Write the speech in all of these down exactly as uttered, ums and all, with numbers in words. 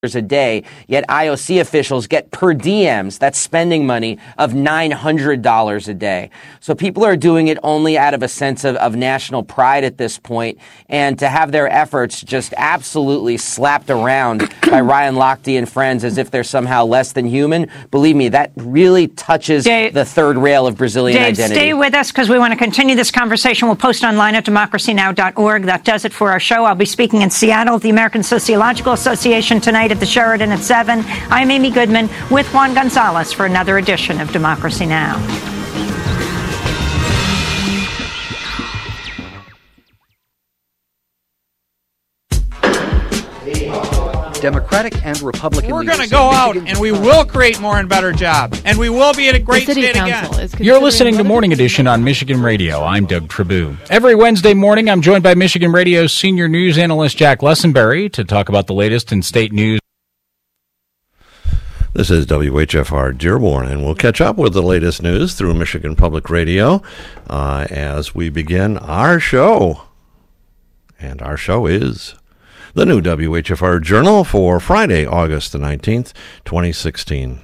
a day, yet I O C officials get per diems, that's spending money, of nine hundred dollars a day. So people are doing it only out of a sense of, of national pride at this point, and to have their efforts just absolutely slapped around by Ryan Lochte and friends as if they're somehow less than human, believe me, that really touches Dave, the third rail of Brazilian Dave, identity. Stay with us because we want to continue this conversation. We'll post online at democracy now dot org. That does it for our show. I'll be speaking in Seattle at the American Sociological Association tonight at the Sheraton at seven. I'm Amy Goodman with Juan Gonzalez for another edition of Democracy Now! Democratic and Republican We're going to go out and we will create more and better jobs. And we will be at a great state again. You're listening to Morning Edition on Michigan Radio. I'm Doug Tribou. Every Wednesday morning, I'm joined by Michigan Radio's senior news analyst Jack Lessenberry to talk about the latest in state news. This is W H F R Dearborn, and we'll catch up with the latest news through Michigan Public Radio uh, as we begin our show. And our show is the new W H F R Journal for Friday, August the nineteenth, twenty sixteen.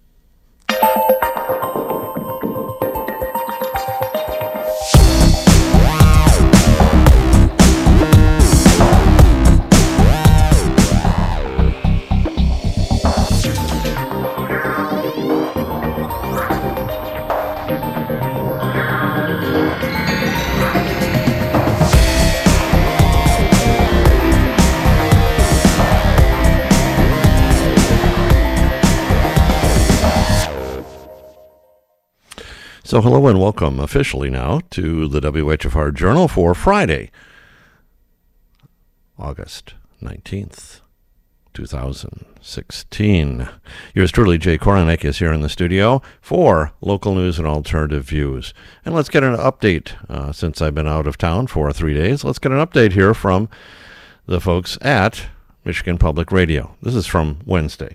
So hello and welcome officially now to the W H F R Journal for Friday, August nineteenth, twenty sixteen. Yours truly, Jay Koronek, is here in the studio for local news and alternative views. And let's get an update, uh, since I've been out of town for three days, let's get an update here from the folks at Michigan Public Radio. This is from Wednesday.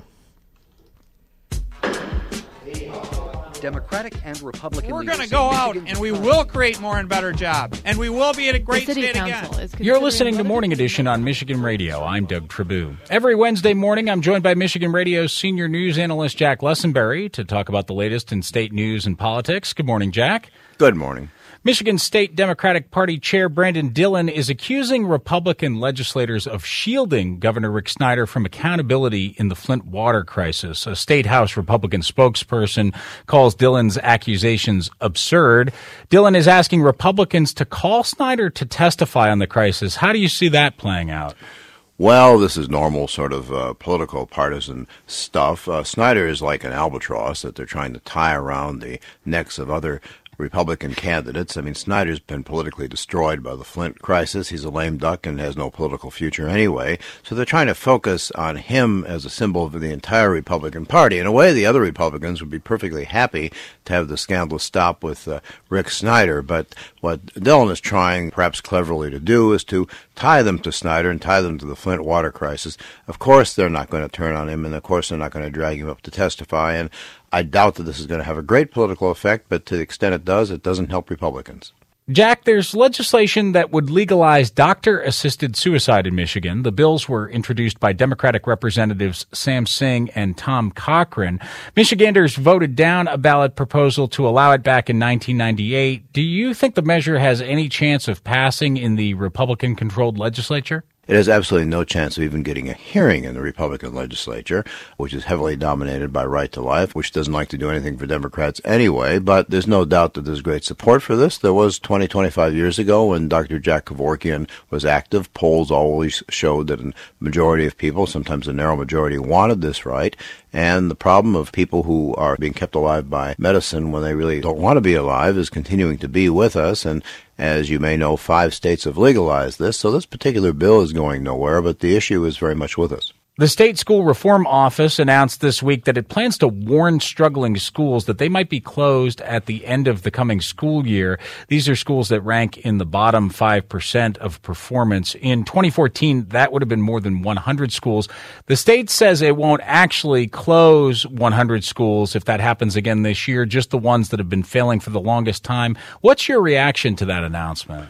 Democratic and Republican We're going to go out and we will create more and better jobs. And we will be at a great state again. You're listening to Morning Edition on Michigan Radio. I'm Doug Tribou. Every Wednesday morning, I'm joined by Michigan Radio's senior news analyst Jack Lessenberry to talk about the latest in state news and politics. Good morning, Jack. Good morning. Michigan State Democratic Party Chair Brandon Dillon is accusing Republican legislators of shielding Governor Rick Snyder from accountability in the Flint water crisis. A State House Republican spokesperson calls Dillon's accusations absurd. Dillon is asking Republicans to call Snyder to testify on the crisis. How do you see that playing out? Well, this is normal sort of uh, political partisan stuff. Uh, Snyder is like an albatross that they're trying to tie around the necks of other Republican candidates. I mean, Snyder's been politically destroyed by the Flint crisis. He's a lame duck and has no political future anyway. So they're trying to focus on him as a symbol of the entire Republican Party. In a way, the other Republicans would be perfectly happy to have the scandal stop with uh, Rick Snyder. But what Dillon is trying, perhaps cleverly, to do is to tie them to Snyder and tie them to the Flint water crisis. Of course, they're not going to turn on him, and of course, they're not going to drag him up to testify. And I doubt that this is going to have a great political effect, but to the extent it does, it doesn't help Republicans. Jack, there's legislation that would legalize doctor-assisted suicide in Michigan. The bills were introduced by Democratic Representatives Sam Singh and Tom Cochran. Michiganders voted down a ballot proposal to allow it back in nineteen ninety-eight. Do you think the measure has any chance of passing in the Republican-controlled legislature? It has absolutely no chance of even getting a hearing in the Republican legislature, which is heavily dominated by Right to Life, which doesn't like to do anything for Democrats anyway. But there's no doubt that there's great support for this. There was twenty, twenty-five years ago when Doctor Jack Kevorkian was active. Polls always showed that a majority of people, sometimes a narrow majority, wanted this right. And the problem of people who are being kept alive by medicine when they really don't want to be alive is continuing to be with us. And as you may know, five states have legalized this, so this particular bill is going nowhere, but the issue is very much with us. The State School Reform Office announced this week that it plans to warn struggling schools that they might be closed at the end of the coming school year. These are schools that rank in the bottom five percent of performance. In twenty fourteen, that would have been more than one hundred schools. The state says it won't actually close one hundred schools if that happens again this year, just the ones that have been failing for the longest time. What's your reaction to that announcement?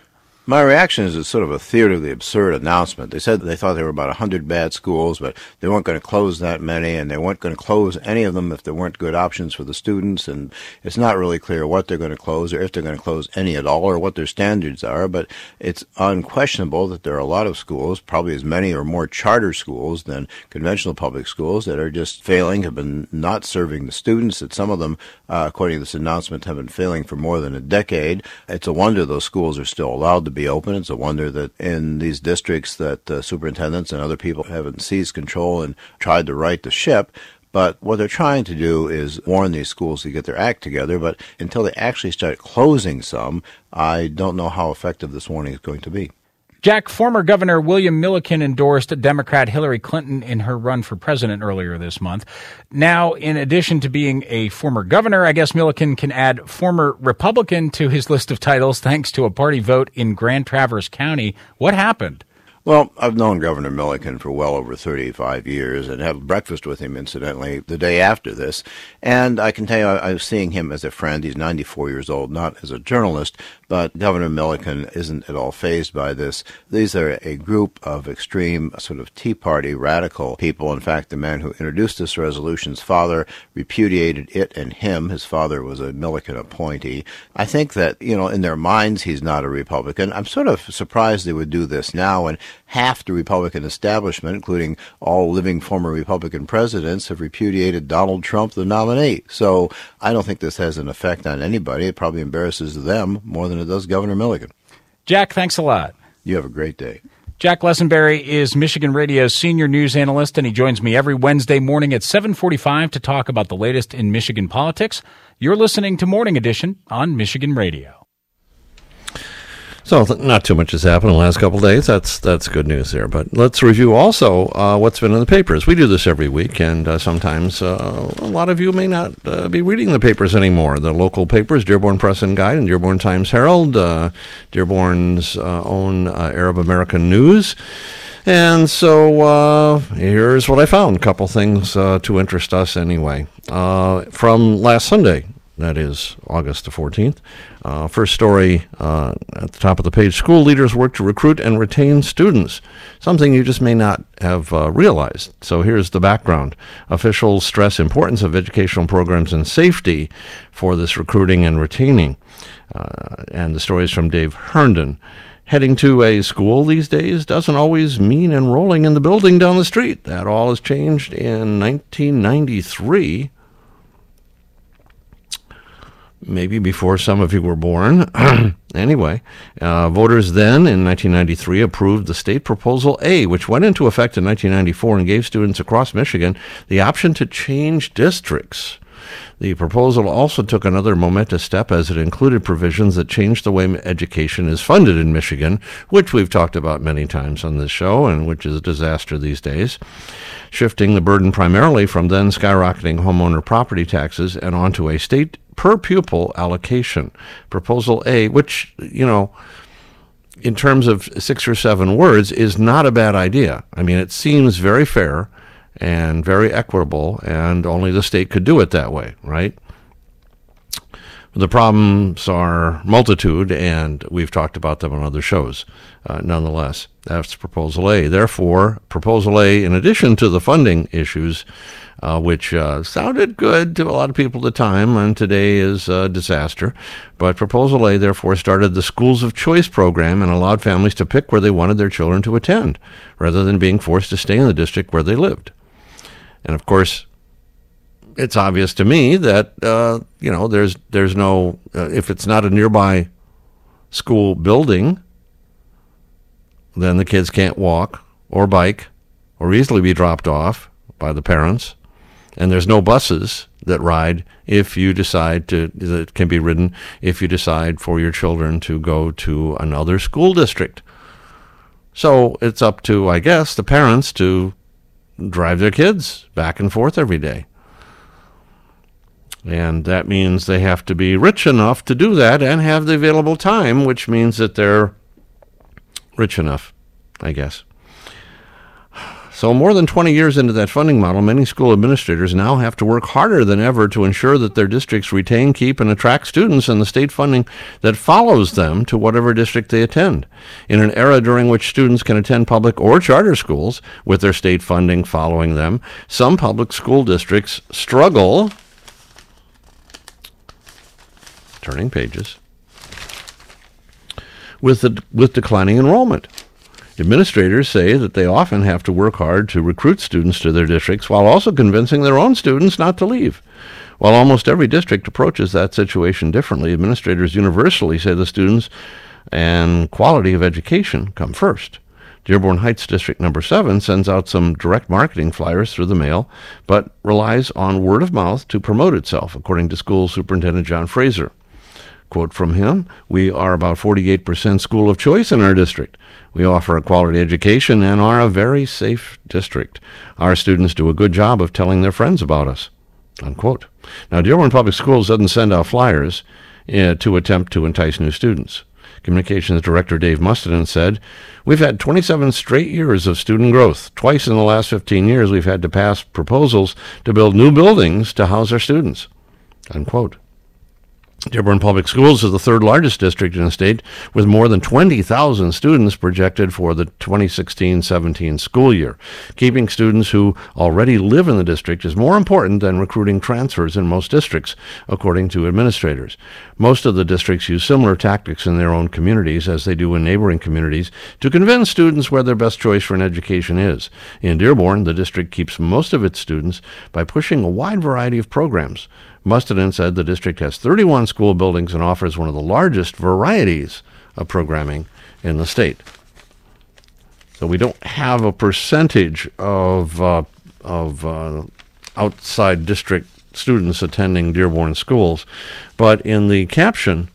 My reaction is it's sort of a theater of the absurd announcement. They said they thought there were about one hundred bad schools, but they weren't going to close that many, and they weren't going to close any of them if there weren't good options for the students, and it's not really clear what they're going to close or if they're going to close any at all or what their standards are, but it's unquestionable that there are a lot of schools, probably as many or more charter schools than conventional public schools, that are just failing, have been not serving the students, that some of them, uh, according to this announcement, have been failing for more than a decade. It's a wonder those schools are still allowed to be open. It's a wonder that in these districts that uh, superintendents and other people haven't seized control and tried to right the ship. But what they're trying to do is warn these schools to get their act together. But until they actually start closing some, I don't know how effective this warning is going to be. Jack, former Governor William Milliken endorsed Democrat Hillary Clinton in her run for president earlier this month. Now, in addition to being a former governor, I guess Milliken can add former Republican to his list of titles thanks to a party vote in Grand Traverse County. What happened? Well, I've known Governor Milliken for well over thirty-five years and had breakfast with him, incidentally, the day after this. And I can tell you, I, I was seeing him as a friend. He's ninety-four years old, not as a journalist. But Governor Milliken isn't at all fazed by this. These are a group of extreme sort of Tea Party radical people. In fact, the man who introduced this resolution's father repudiated it and him. His father was a Milliken appointee. I think that, you know, in their minds, he's not a Republican. I'm sort of surprised they would do this now, and half the Republican establishment, including all living former Republican presidents, have repudiated Donald Trump, the nominee. So I don't think this has an effect on anybody. It probably embarrasses them more than it does Governor Milliken. Jack, thanks a lot. You have a great day. Jack Lesenberry is Michigan Radio's senior news analyst, and he joins me every Wednesday morning at seven forty-five to talk about the latest in Michigan politics. You're listening to Morning Edition on Michigan Radio. So not too much has happened in the last couple of days. That's that's good news there. But let's review also uh, what's been in the papers. We do this every week, and uh, sometimes uh, a lot of you may not uh, be reading the papers anymore. The local papers, Dearborn Press and Guide and Dearborn Times-Herald, uh, Dearborn's uh, own uh, Arab American News. And so uh, here's what I found. A couple things uh, to interest us anyway. Uh, from last Sunday, that is August the fourteenth. Uh, first story uh, at the top of the page, school leaders work to recruit and retain students, something you just may not have uh, realized. So here's the background. Officials stress importance of educational programs and safety for this recruiting and retaining. Uh, and the story is from Dave Herndon. Heading to a school these days doesn't always mean enrolling in the building down the street. That all has changed in nineteen ninety-three. Maybe before some of you were born. Anyway, uh, voters then in nineteen ninety-three approved the state proposal A, which went into effect in nineteen ninety-four and gave students across Michigan the option to change districts. The proposal also took another momentous step as it included provisions that changed the way education is funded in Michigan, which we've talked about many times on this show and which is a disaster these days, shifting the burden primarily from then skyrocketing homeowner property taxes and onto a state per pupil allocation. Proposal A, which, you know, in terms of six or seven words, is not a bad idea. I mean, it seems very fair and very equitable, and only the state could do it that way, right? The problems are multitude, and we've talked about them on other shows. Uh, nonetheless, that's Proposal A. Therefore, Proposal A, in addition to the funding issues, uh, which uh, sounded good to a lot of people at the time, and today is a disaster, but Proposal A, therefore, started the Schools of Choice program and allowed families to pick where they wanted their children to attend, rather than being forced to stay in the district where they lived. And, of course, it's obvious to me that, uh, you know, there's there's no, uh, if it's not a nearby school building, then the kids can't walk or bike or easily be dropped off by the parents. And there's no buses that ride if you decide to, that can be ridden if you decide for your children to go to another school district. So it's up to, I guess, the parents to drive their kids back and forth every day. And that means they have to be rich enough to do that and have the available time, which means that they're rich enough, I guess. So more than twenty years into that funding model, many school administrators now have to work harder than ever to ensure that their districts retain, keep, and attract students and the state funding that follows them to whatever district they attend. In an era during which students can attend public or charter schools with their state funding following them, some public school districts struggle, turning pages, with the, with declining enrollment. Administrators say that they often have to work hard to recruit students to their districts while also convincing their own students not to leave. While almost every district approaches that situation differently, administrators universally say the students and quality of education come first. Dearborn Heights District Number seven sends out some direct marketing flyers through the mail, but relies on word of mouth to promote itself, according to School Superintendent John Fraser. Quote from him, "We are about forty-eight percent school of choice in our district. We offer a quality education and are a very safe district. Our students do a good job of telling their friends about us." Unquote. Now, Dearborn Public Schools doesn't send out flyers uh, to attempt to entice new students. Communications Director Dave Mustonen said, "We've had twenty-seven straight years of student growth. Twice in the last fifteen years, we've had to pass proposals to build new buildings to house our students." Unquote. Dearborn Public Schools is the third largest district in the state, with more than twenty thousand students projected for the twenty sixteen seventeen school year. Keeping students who already live in the district is more important than recruiting transfers in most districts, according to administrators. Most of the districts use similar tactics in their own communities as they do in neighboring communities to convince students where their best choice for an education is. In Dearborn, the district keeps most of its students by pushing a wide variety of programs. Mustonen said the district has thirty-one school buildings and offers one of the largest varieties of programming in the state. So we don't have a percentage of uh, of uh, outside district students attending Dearborn schools, but in the caption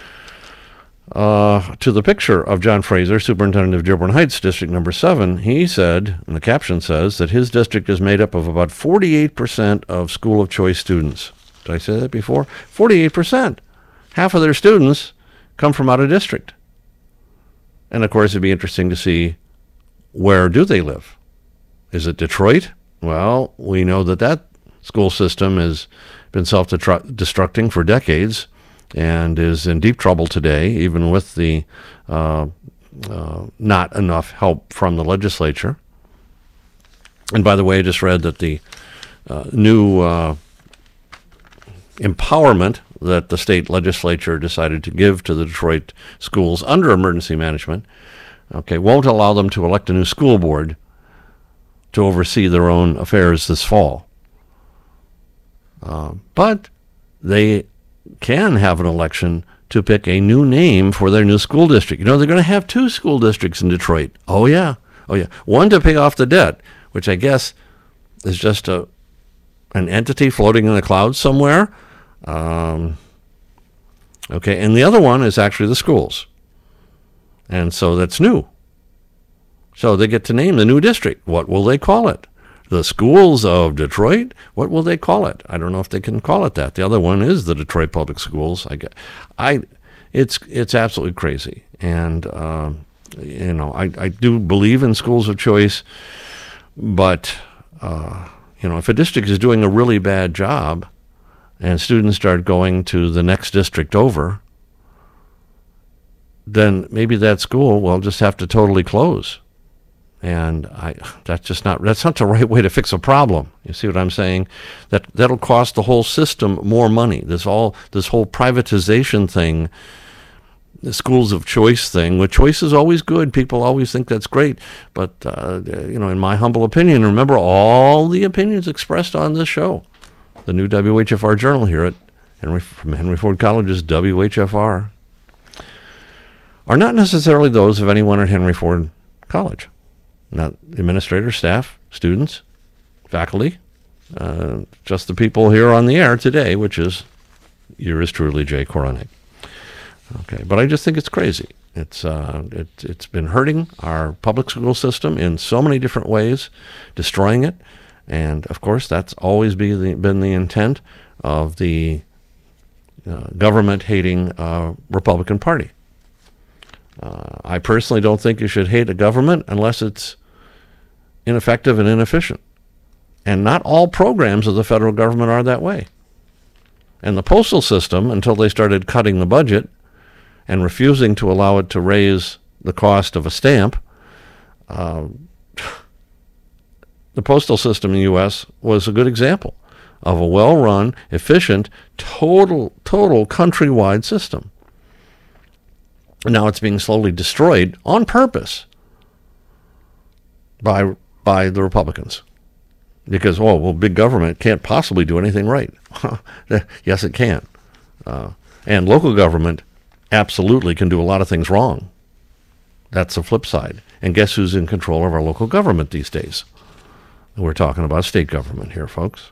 uh, to the picture of John Fraser, superintendent of Dearborn Heights, District Number seven, he said, and the caption says, that his district is made up of about forty-eight percent of school of choice students. Did I say that before? forty-eight percent. Half of their students come from out of district. And of course, it'd be interesting to see, where do they live? Is it Detroit? Well, we know that that school system has been self-destructing for decades and is in deep trouble today, even with the uh, uh, not enough help from the legislature. And by the way, I just read that the uh, new uh, empowerment that the state legislature decided to give to the Detroit schools under emergency management, okay, won't allow them to elect a new school board to oversee their own affairs this fall. Uh, but they can have an election to pick a new name for their new school district. You know, they're going to have two school districts in Detroit. Oh, yeah. Oh, yeah. One to pay off the debt, which I guess is just a an entity floating in the clouds somewhere. Um, okay, and the other one is actually the schools. And so that's new. So they get to name the new district. What will they call it? The Schools of Detroit? What will they call it? I don't know if they can call it that. The other one is the Detroit Public Schools. I, I, it's it's absolutely crazy. And, um, you know, I, I do believe in schools of choice, but, uh, you know, if a district is doing a really bad job and students start going to the next district over, then maybe that school will just have to totally close. And I, that's just not, that's not the right way to fix a problem. You see what I'm saying? That, that'll cost the whole system more money. This all, this whole privatization thing, the schools of choice thing, which choice is always good. People always think that's great. But, uh, you know, in my humble opinion, remember all the opinions expressed on this show, the new W H F R Journal here at Henry, from Henry Ford College's W H F R, are not necessarily those of anyone at Henry Ford College. Not administrators, staff, students, faculty, uh, just the people here on the air today, which is yours truly, Jay Korenik. Okay, but I just think it's crazy. It's uh, it, it's been hurting our public school system in so many different ways, destroying it, and of course that's always be the, been the intent of the uh, government-hating uh, Republican Party. Uh, I personally don't think you should hate a government unless it's ineffective and inefficient. And not all programs of the federal government are that way. And the postal system, until they started cutting the budget and refusing to allow it to raise the cost of a stamp, uh, the postal system in the U S was a good example of a well-run, efficient, total, total countrywide system. Now it's being slowly destroyed on purpose by by the Republicans. Because, oh, well, big government can't possibly do anything right. Yes, it can. Uh, and local government absolutely can do a lot of things wrong. That's the flip side. And guess who's in control of our local government these days? We're talking about state government here, folks.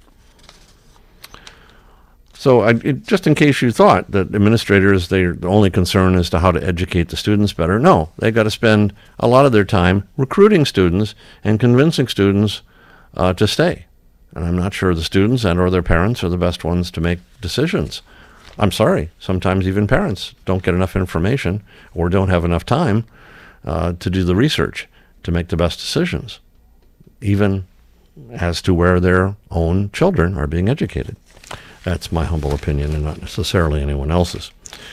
So I, it, just in case you thought that administrators, their only concern is to how to educate the students better, no, they got to spend a lot of their time recruiting students and convincing students uh, to stay. And I'm not sure the students and or their parents are the best ones to make decisions. I'm sorry, sometimes even parents don't get enough information or don't have enough time uh, to do the research to make the best decisions, even as to where their own children are being educated. That's my humble opinion and not necessarily anyone else's.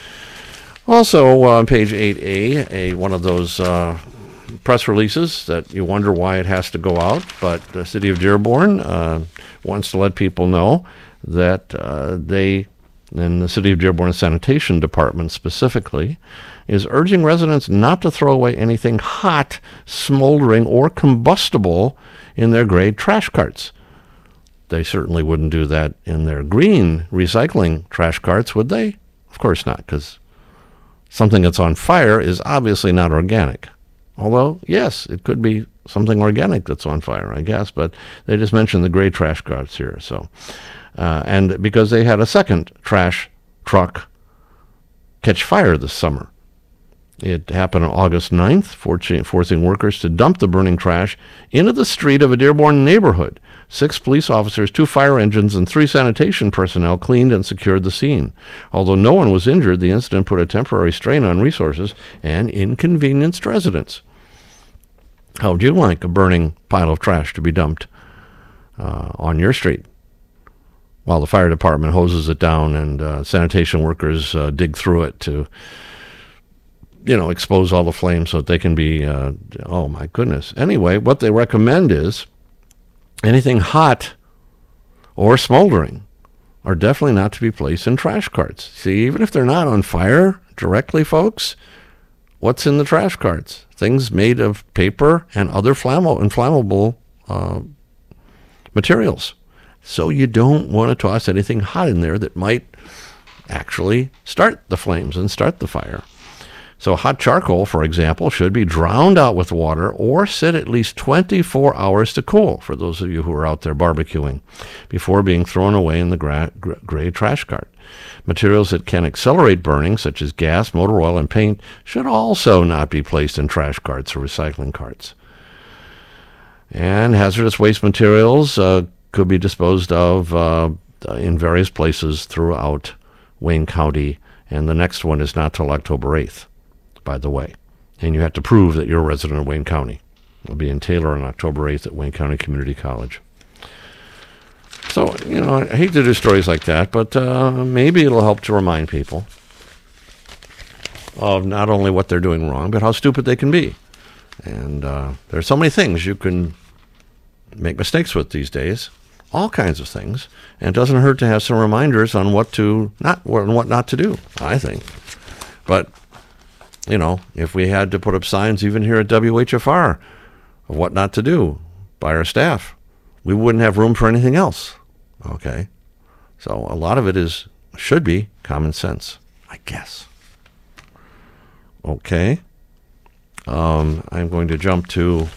Also, uh, on page eight A, a, one of those uh, press releases that you wonder why it has to go out, but the city of Dearborn uh, wants to let people know that uh, they, and the city of Dearborn Sanitation Department specifically, is urging residents not to throw away anything hot, smoldering, or combustible in their gray trash carts. They certainly wouldn't do that in their green recycling trash carts, would they? Of course not, because something that's on fire is obviously not organic. Although, yes, it could be something organic that's on fire, I guess, but they just mentioned the gray trash carts here. So, uh, and because they had a second trash truck catch fire this summer. It happened on August ninth, forcing workers to dump the burning trash into the street of a Dearborn neighborhood. Six police officers, two fire engines, and three sanitation personnel cleaned and secured the scene. Although no one was injured, the incident put a temporary strain on resources and inconvenienced residents. How would you like a burning pile of trash to be dumped uh, on your street while the fire department hoses it down and uh, sanitation workers uh, dig through it to, you know, expose all the flames so that they can be, uh, oh my goodness. Anyway, what they recommend is anything hot or smoldering are definitely not to be placed in trash carts. See, even if they're not on fire directly, folks, what's in the trash carts? Things made of paper and other flammable, inflammable uh, materials. So you don't want to toss anything hot in there that might actually start the flames and start the fire. So hot charcoal, for example, should be drowned out with water or sit at least twenty-four hours to cool, for those of you who are out there barbecuing, before being thrown away in the gra- gra- gray trash cart. Materials that can accelerate burning, such as gas, motor oil, and paint, should also not be placed in trash carts or recycling carts. And hazardous waste materials uh, could be disposed of uh, in various places throughout Wayne County, and the next one is not till October eighth. By the way, and you have to prove that you're a resident of Wayne County. It'll be in Taylor on October eighth at Wayne County Community College. So, you know, I hate to do stories like that, but uh, maybe it'll help to remind people of not only what they're doing wrong, but how stupid they can be. And uh, there's so many things you can make mistakes with these days, all kinds of things, and it doesn't hurt to have some reminders on what to not and what not to do, I think. But you know, if we had to put up signs even here at W H F R of what not to do by our staff, we wouldn't have room for anything else. Okay? So a lot of it is, should be, common sense, I guess. Okay. Um, I'm going to jump to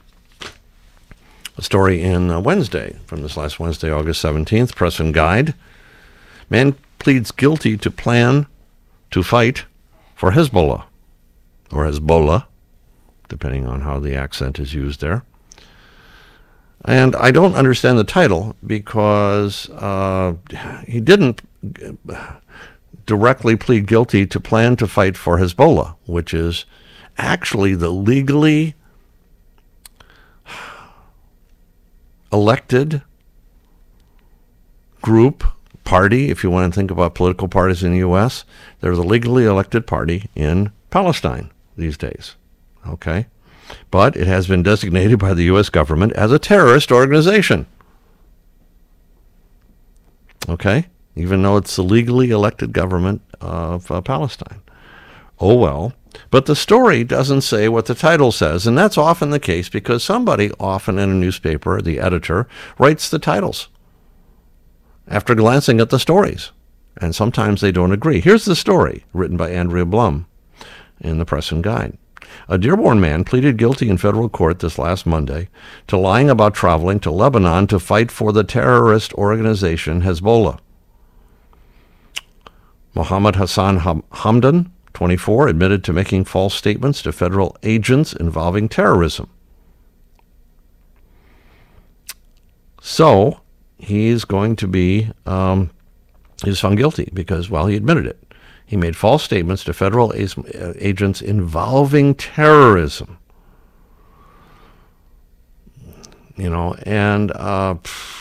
a story in uh, Wednesday, from this last Wednesday, August seventeenth, Press and Guide. Man pleads guilty to plan to fight for Hezbollah. Or Hezbollah, depending on how the accent is used there. And I don't understand the title because uh, he didn't directly plead guilty to plan to fight for Hezbollah, which is actually the legally elected group, party, if you want to think about political parties in the U S, there's a legally elected party in Palestine these days. Okay? But it has been designated by the U S government as a terrorist organization. Okay? Even though it's the legally elected government of uh, Palestine. Oh well. But the story doesn't say what the title says, and that's often the case because somebody, often in a newspaper, the editor, writes the titles after glancing at the stories, and sometimes they don't agree. Here's the story, written by Andrea Blum in the Press and Guide. A Dearborn man pleaded guilty in federal court this last Monday to lying about traveling to Lebanon to fight for the terrorist organization Hezbollah. Mohammed Hassan Hamdan, twenty-four, admitted to making false statements to federal agents involving terrorism. So, he's going to be, um, he's found guilty because, well, he admitted it. He made false statements to federal a- agents involving terrorism. You know, and, uh,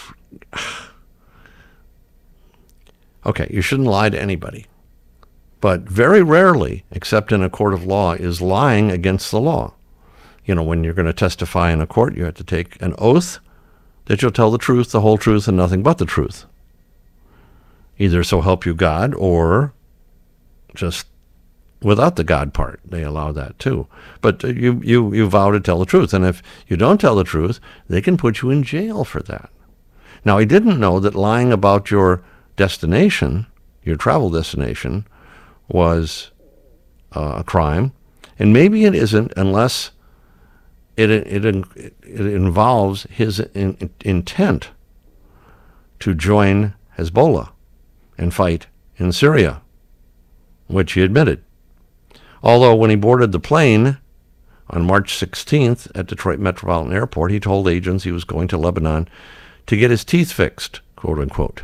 okay, you shouldn't lie to anybody. But very rarely, except in a court of law, is lying against the law. You know, when you're going to testify in a court, you have to take an oath that you'll tell the truth, the whole truth, and nothing but the truth. Either so help you God, or just without the God part. They allow that too. But you, you, you vow to tell the truth. And if you don't tell the truth, they can put you in jail for that. Now, he didn't know that lying about your destination, your travel destination, was uh, a crime. And maybe it isn't unless it it, it, it involves his in, in, intent to join Hezbollah and fight in Syria, which he admitted. Although when he boarded the plane on March sixteenth at Detroit Metropolitan Airport, he told agents he was going to Lebanon to get his teeth fixed, quote unquote.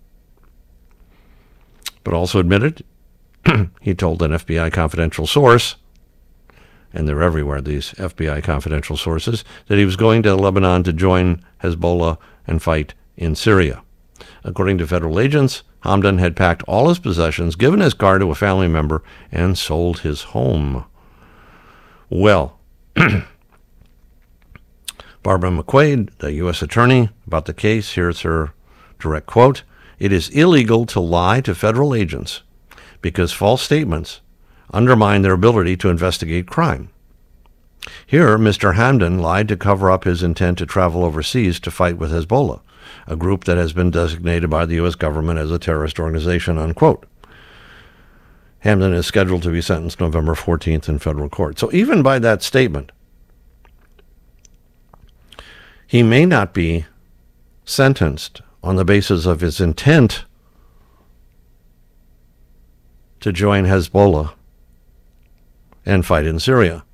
But also admitted, he told an F B I confidential source, and they're everywhere, these F B I confidential sources, that he was going to Lebanon to join Hezbollah and fight in Syria. According to federal agents, Hamdan had packed all his possessions, given his car to a family member, and sold his home. Well, Barbara McQuaid, the U S attorney, about the case, here's her direct quote: "It is illegal to lie to federal agents because false statements undermine their ability to investigate crime. Here, Mister Hamdan lied to cover up his intent to travel overseas to fight with Hezbollah, a group that has been designated by the U S government as a terrorist organization," unquote. Hamdan is scheduled to be sentenced November fourteenth in federal court. So even by that statement, he may not be sentenced on the basis of his intent to join Hezbollah and fight in Syria.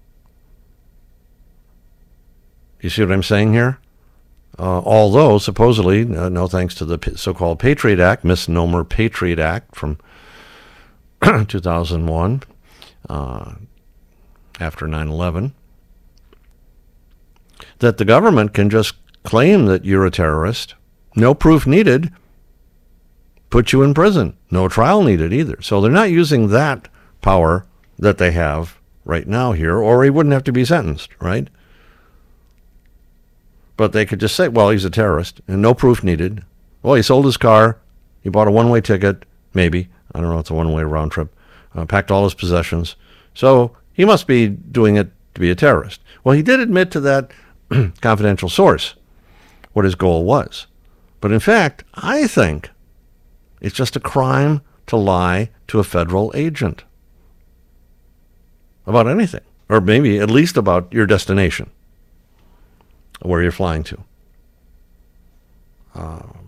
You see what I'm saying here? Uh, although, supposedly, uh, no thanks to the so-called Patriot Act, misnomer Patriot Act from two thousand one, uh, after nine eleven, that the government can just claim that you're a terrorist, no proof needed, put you in prison. No trial needed either. So they're not using that power that they have right now here, or he wouldn't have to be sentenced, right? But they could just say, well, he's a terrorist, and no proof needed. Well, he sold his car, he bought a one-way ticket, maybe. I don't know, it's a one-way round trip. Uh, packed all his possessions. So he must be doing it to be a terrorist. Well, he did admit to that confidential source what his goal was. But in fact, I think it's just a crime to lie to a federal agent about anything, or maybe at least about your destination, where you're flying to. Um,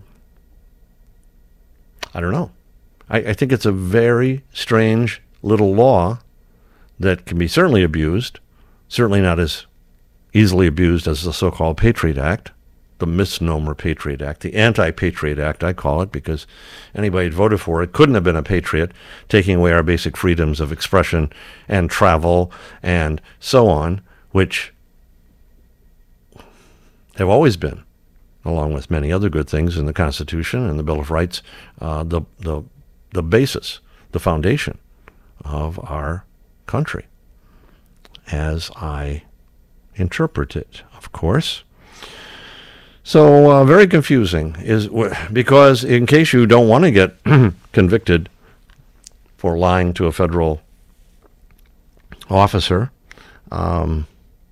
I don't know. I, I think it's a very strange little law that can be certainly abused, certainly not as easily abused as the so-called Patriot Act, the misnomer Patriot Act, the anti-Patriot Act, I call it, because anybody who voted for it couldn't have been a patriot, taking away our basic freedoms of expression and travel and so on, which have always been along with many other good things in the Constitution and the Bill of Rights, uh, the, the, the basis, the foundation of our country, as I interpret it, of course. So uh, very confusing, is because in case you don't want to get convicted for lying to a federal officer, um,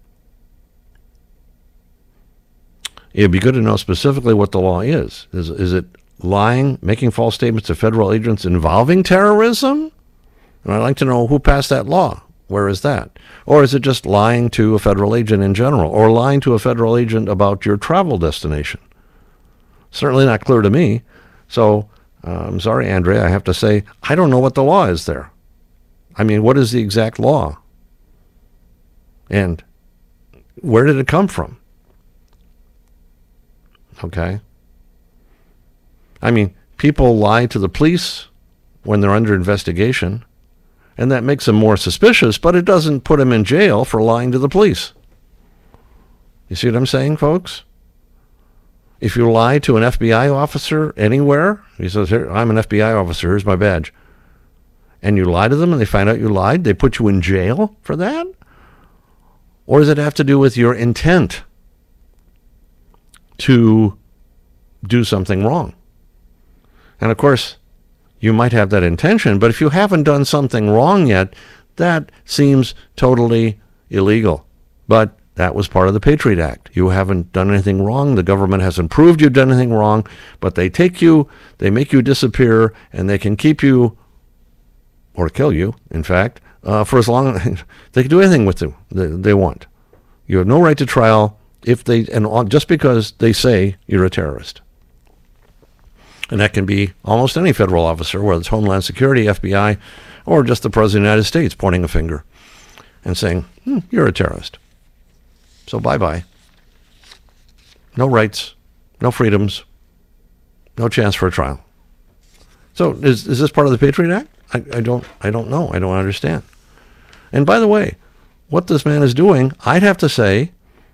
it'd be good to know specifically what the law is. Is is it lying, making false statements to federal agents involving terrorism? And I'd like to know who passed that law. Where is that? Or is it just lying to a federal agent in general, or lying to a federal agent about your travel destination? Certainly not clear to me. So uh, I'm sorry, Andrea, I have to say, I don't know what the law is there. I mean, what is the exact law? And where did it come from? Okay. I mean, people lie to the police when they're under investigation, and that makes them more suspicious, but it doesn't put them in jail for lying to the police. You see what I'm saying, folks? If you lie to an F B I officer anywhere, he says, Here, I'm an F B I officer, here's my badge, and you lie to them and they find out you lied, they put you in jail for that? Or does it have to do with your intent to do something wrong? And of course, you might have that intention, but if you haven't done something wrong yet, that seems totally illegal. But that was part of the Patriot Act. You haven't done anything wrong. The government hasn't proved you've done anything wrong, but they take you, they make you disappear, and they can keep you, or kill you, in fact, uh, for as long as they can do anything with you they, they want. You have no right to trial if they, and just because they say you're a terrorist. And that can be almost any federal officer, whether it's Homeland Security, F B I, or just the President of the United States pointing a finger and saying, hmm, you're a terrorist. So bye-bye. No rights, no freedoms, no chance for a trial. So is is this part of the Patriot Act? I, I don't I don't know. I don't understand. And by the way, what this man is doing, I'd have to say,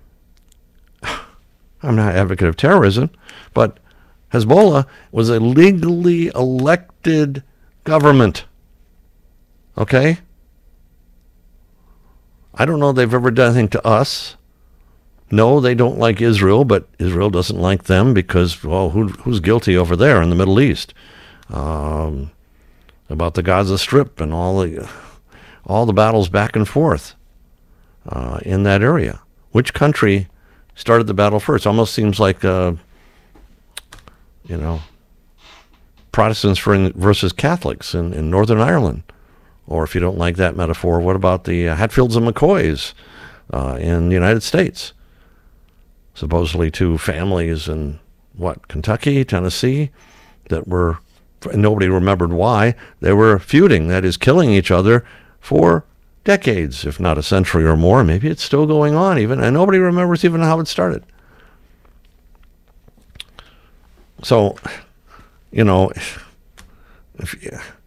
I'm not an advocate of terrorism, but Hezbollah was a legally elected government. Okay? I don't know if they've ever done anything to us. No, they don't like Israel, but Israel doesn't like them because, well, who, who's guilty over there in the Middle East? Um, about the Gaza Strip and all the, all the battles back and forth uh, in that area. Which country started the battle first? Almost seems like... Uh, you know, Protestants versus Catholics in, in Northern Ireland. Or if you don't like that metaphor, what about the uh, Hatfields and McCoys uh, in the United States? Supposedly two families in, what, Kentucky, Tennessee, that were, and nobody remembered why, they were feuding, that is, killing each other for decades, if not a century or more. Maybe it's still going on even, and nobody remembers even how it started. So, you know, if,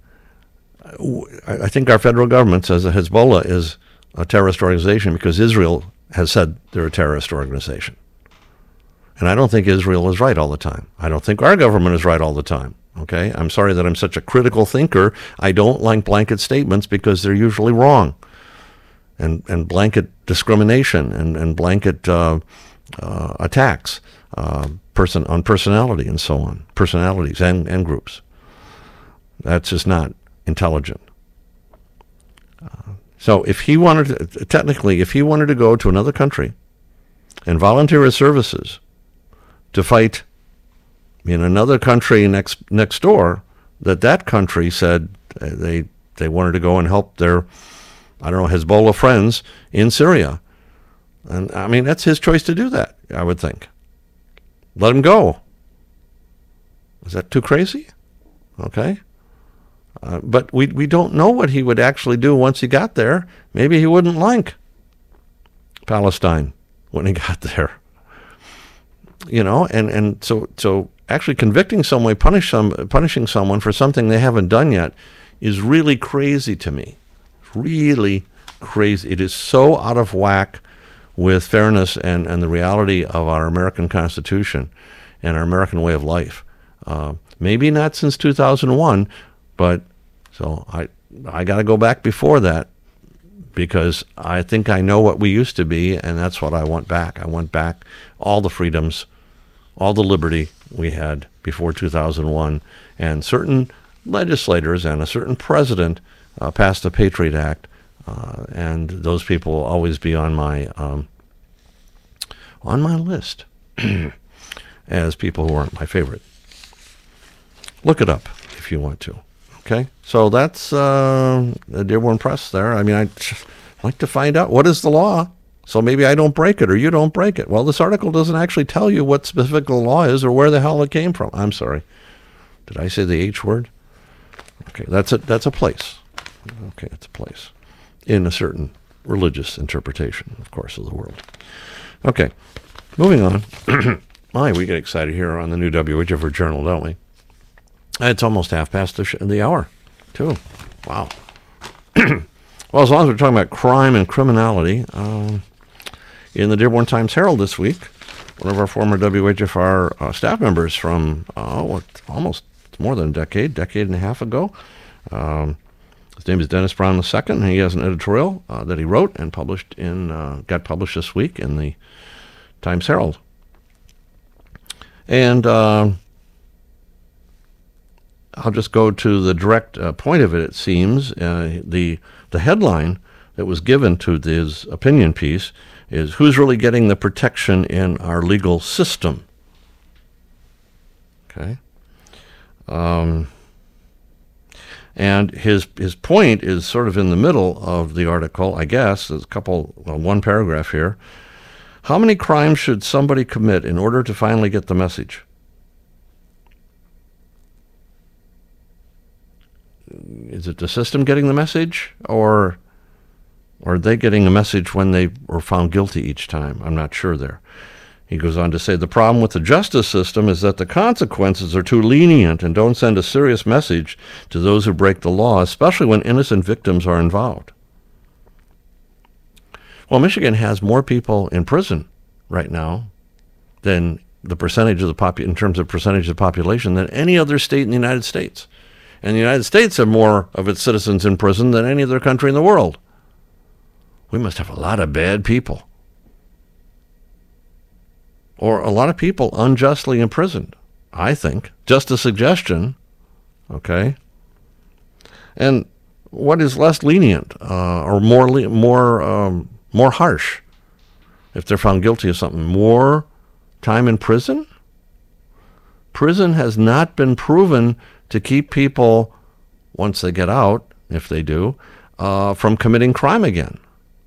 I think our federal government says that Hezbollah is a terrorist organization because Israel has said they're a terrorist organization. And I don't think Israel is right all the time. I don't think our government is right all the time. Okay? I'm sorry that I'm such a critical thinker. I don't like blanket statements because they're usually wrong. And and blanket discrimination and, and blanket uh, uh, attacks. Uh, person on personality and so on, personalities and, and groups. That's just not intelligent. Uh, so if he wanted to, technically, if he wanted to go to another country and volunteer his services to fight in another country next next door, that that country said they they wanted to go and help their, I don't know, Hezbollah friends in Syria. And I mean, that's his choice to do that, I would think. Let him go. Is that too crazy? Okay. Uh, but we we don't know what he would actually do once he got there. Maybe he wouldn't like Palestine when he got there. You know, and, and so so actually convicting someone, punish some, punishing someone for something they haven't done yet is really crazy to me. Really crazy. It is so out of whack with fairness and, and the reality of our American Constitution and our American way of life. Uh, maybe not since two thousand one, but so I I got to go back before that, because I think I know what we used to be, and that's what I want back. I want back all the freedoms, all the liberty we had before two thousand one, and certain legislators and a certain president uh, passed the Patriot Act, uh, and those people will always be on my um, on my list as people who aren't my favorite. Look it up if you want to. Okay, so that's uh, the Dearborn Press there. I mean, I'd like to find out what is the law, so maybe I don't break it or you don't break it. Well, this article doesn't actually tell you what specific the law is or where the hell it came from. I'm sorry. Did I say the H word? Okay, that's a, that's a place. Okay, it's a place in a certain religious interpretation, of course, of the world. Okay, moving on. My, we get excited here on the new W H F R Journal, don't we? It's almost half past the, sh- the hour, too. Wow. Well, as long as we're talking about crime and criminality, um, in the Dearborn Times-Herald this week, one of our former W H F R uh, staff members from uh, what, almost more than a decade, decade and a half ago, um, his name is Dennis Brown the Second, and he has an editorial uh, that he wrote and published in, uh, got published this week in the Times-Herald. And uh, I'll just go to the direct uh, point of it, it seems. Uh, the the headline that was given to this opinion piece is, "Who's really getting the protection in our legal system?" Okay. Um, and his his point is sort of in the middle of the article, I guess. There's a couple, well, one paragraph here. How many crimes should somebody commit in order to finally get the message? Is it the system getting the message, or, or are they getting a message when they were found guilty each time? I'm not sure there. He goes on to say, the problem with the justice system is that the consequences are too lenient and don't send a serious message to those who break the law, especially when innocent victims are involved. Well, Michigan has more people in prison right now than the percentage of the popu- in terms of percentage of the population than any other state in the United States. And the United States have more of its citizens in prison than any other country in the world. We must have a lot of bad people. Or a lot of people unjustly imprisoned, I think. Just a suggestion, okay? And what is less lenient uh, or more le- more um, more harsh if they're found guilty of something? More time in prison? Prison has not been proven to keep people, once they get out, if they do, uh, from committing crime again.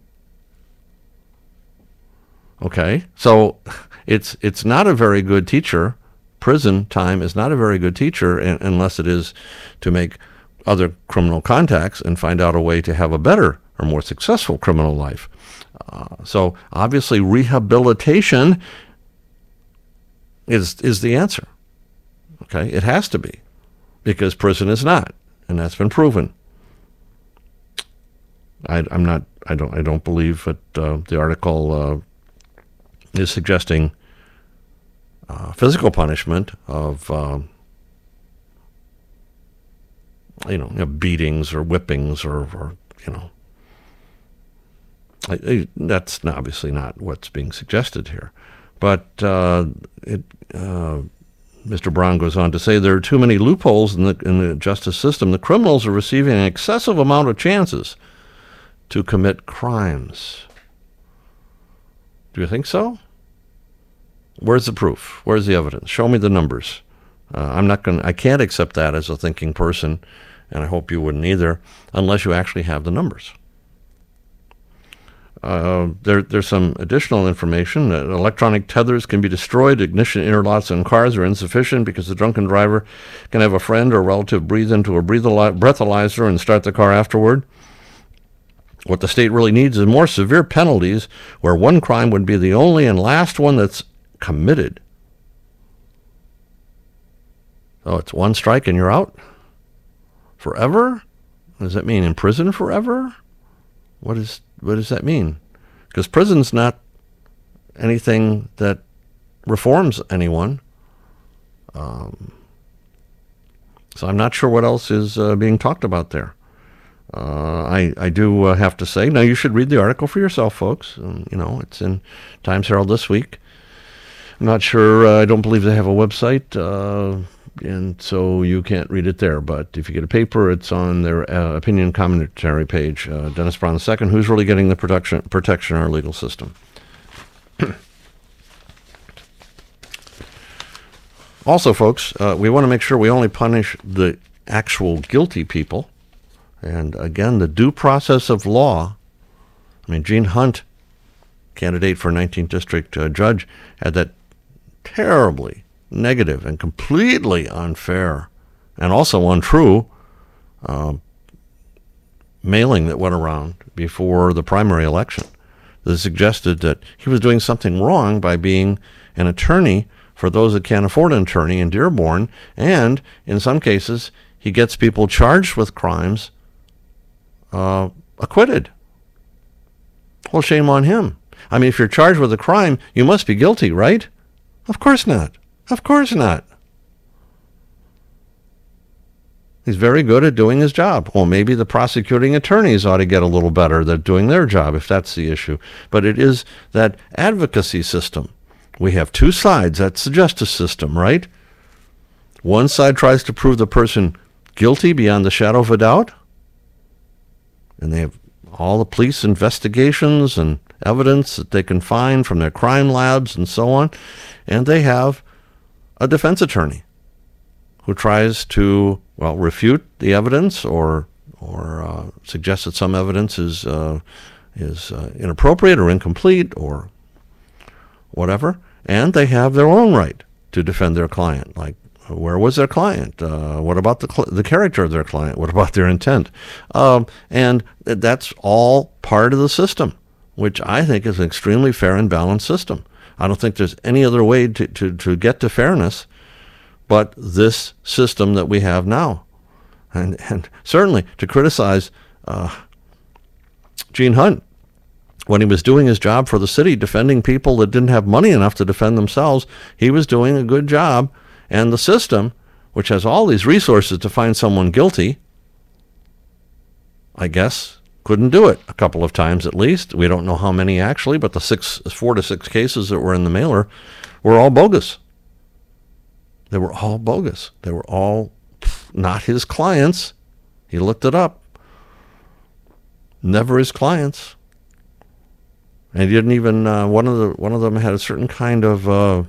Okay, so it's it's not a very good teacher. Prison time is not a very good teacher in, unless it is to make other criminal contacts and find out a way to have a better or more successful criminal life. Uh, so obviously rehabilitation is is the answer. Okay, it has to be, because prison is not, and that's been proven. I, I'm not. I don't. I don't believe that uh, the article uh, is suggesting uh, physical punishment of, uh, you know, you know, beatings or whippings or, or you know. I, I, that's obviously not what's being suggested here, but uh, it. Uh, Mister Brown goes on to say there are too many loopholes in the in the justice system. The criminals are receiving an excessive amount of chances to commit crimes. Do you think so? Where's the proof? Where's the evidence? Show me the numbers. Uh, I'm not going. I can't accept that as a thinking person, and I hope you wouldn't either, unless you actually have the numbers. Uh, there, there's some additional information. That electronic tethers can be destroyed. Ignition interlocks in cars are insufficient because the drunken driver can have a friend or relative breathe into a breathalyzer and start the car afterward. What the state really needs is more severe penalties where one crime would be the only and last one that's committed. So it's one strike and you're out? Forever? What does that mean? In prison forever? What is what does that mean? Because prison's not anything that reforms anyone. Um, so I'm not sure what else is uh, being talked about there. Uh, I, I do uh, have to say, now you should read the article for yourself, folks. Um, you know, it's in Times Herald this week. I'm not sure, uh, I don't believe they have a website, uh, and so you can't read it there. But if you get a paper, it's on their uh, opinion commentary page. Uh, Dennis Brown the Second, who's really getting the protection, protection in our legal system. Also, folks, uh, we want to make sure we only punish the actual guilty people. And again, the due process of law. I mean, Gene Hunt, candidate for nineteenth District uh, judge, had that terribly negative and completely unfair and also untrue uh, mailing that went around before the primary election that suggested that he was doing something wrong by being an attorney for those that can't afford an attorney in Dearborn, and in some cases, he gets people charged with crimes uh, acquitted. Well, shame on him. I mean, if you're charged with a crime, you must be guilty, right? Of course not. Of course not. He's very good at doing his job. Well, maybe the prosecuting attorneys ought to get a little better at doing their job, if that's the issue. But it is that advocacy system. We have two sides. That's the justice system, right? One side tries to prove the person guilty beyond the shadow of a doubt, and they have all the police investigations and evidence that they can find from their crime labs and so on, and they have a defense attorney who tries to, well, refute the evidence or or uh, suggest that some evidence is uh, is uh, inappropriate or incomplete or whatever, and they have their own right to defend their client. Like, where was their client? Uh, what about the cl- the character of their client? What about their intent? Um, and that's all part of the system, which I think is an extremely fair and balanced system. I don't think there's any other way to, to, to get to fairness but this system that we have now. And, and certainly to criticize uh, Gene Hunt when he was doing his job for the city, defending people that didn't have money enough to defend themselves, he was doing a good job. And the system, which has all these resources to find someone guilty, I guess, couldn't do it a couple of times at least. We don't know how many actually, but the six, four to six cases that were in the mailer were all bogus. They were all bogus. They were all not his clients. He looked it up. Never his clients. And he didn't even, uh, one of the one of them had a certain kind of uh,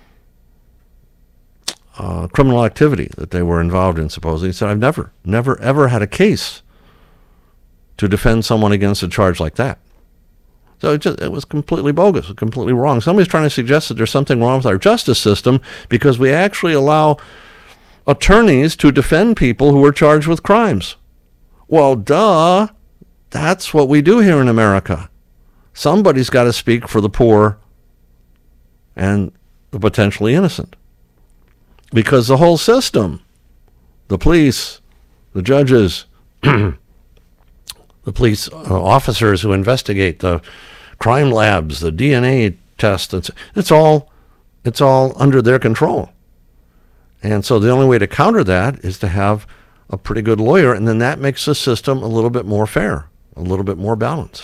uh, criminal activity that they were involved in, supposedly. He said, I've never, never, ever had a case to defend someone against a charge like that. So it, just, it was completely bogus, completely wrong. Somebody's trying to suggest that there's something wrong with our justice system because we actually allow attorneys to defend people who are charged with crimes. Well, duh, that's what we do here in America. Somebody's got to speak for the poor and the potentially innocent. Because the whole system, the police, the judges, the police uh, officers who investigate, the crime labs, the D N A tests, it's, it's all it's all under their control. And so the only way to counter that is to have a pretty good lawyer, and then that makes the system a little bit more fair, a little bit more balanced.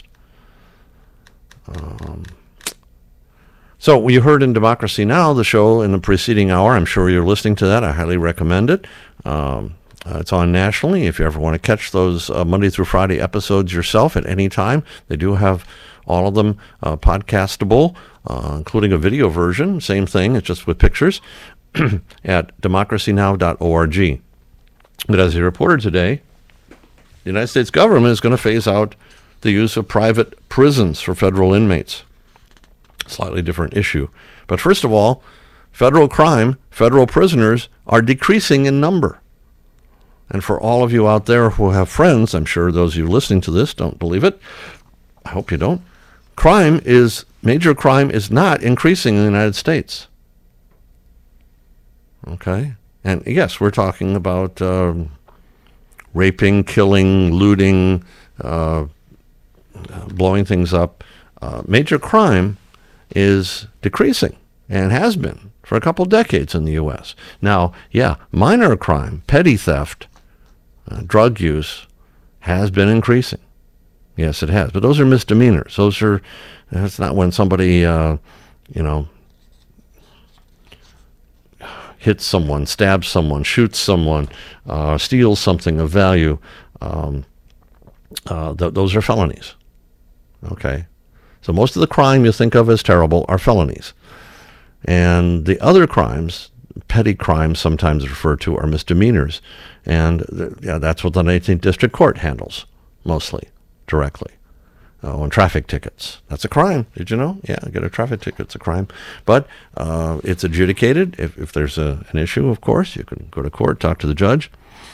Um, so you heard in Democracy Now! The show in the preceding hour. I'm sure you're listening to that. I highly recommend it. Um, uh, it's on nationally. If you ever want to catch those uh, Monday through Friday episodes yourself at any time, they do have all of them uh, podcastable, uh, including a video version. Same thing, it's just with pictures, at democracy now dot org. But as he reported today, the United States government is going to phase out the use of private prisons for federal inmates. Slightly different issue. But first of all, federal crime, federal prisoners are decreasing in number. And for all of you out there who have friends, I'm sure those of you listening to this don't believe it. I hope you don't. Crime is, major crime is not increasing in the United States. Okay? And yes, we're talking about um, raping, killing, looting, uh, blowing things up. Uh, major crime is decreasing and has been for a couple decades in the U S. Now, yeah, minor crime, petty theft, uh, drug use has been increasing. Yes, it has. But those are misdemeanors. Those are, that's not when somebody, uh, you know, hits someone, stabs someone, shoots someone, uh, steals something of value. Um, uh, th- those are felonies. Okay? So most of the crime you think of as terrible are felonies. And the other crimes, petty crimes sometimes referred to, are misdemeanors. And th- yeah, that's what the nineteenth District Court handles, mostly, directly. Uh, on traffic tickets. That's a crime. Did you know? Yeah, get a traffic ticket. It's a crime. But uh, it's adjudicated. If, if there's a, an issue, of course, you can go to court, talk to the judge.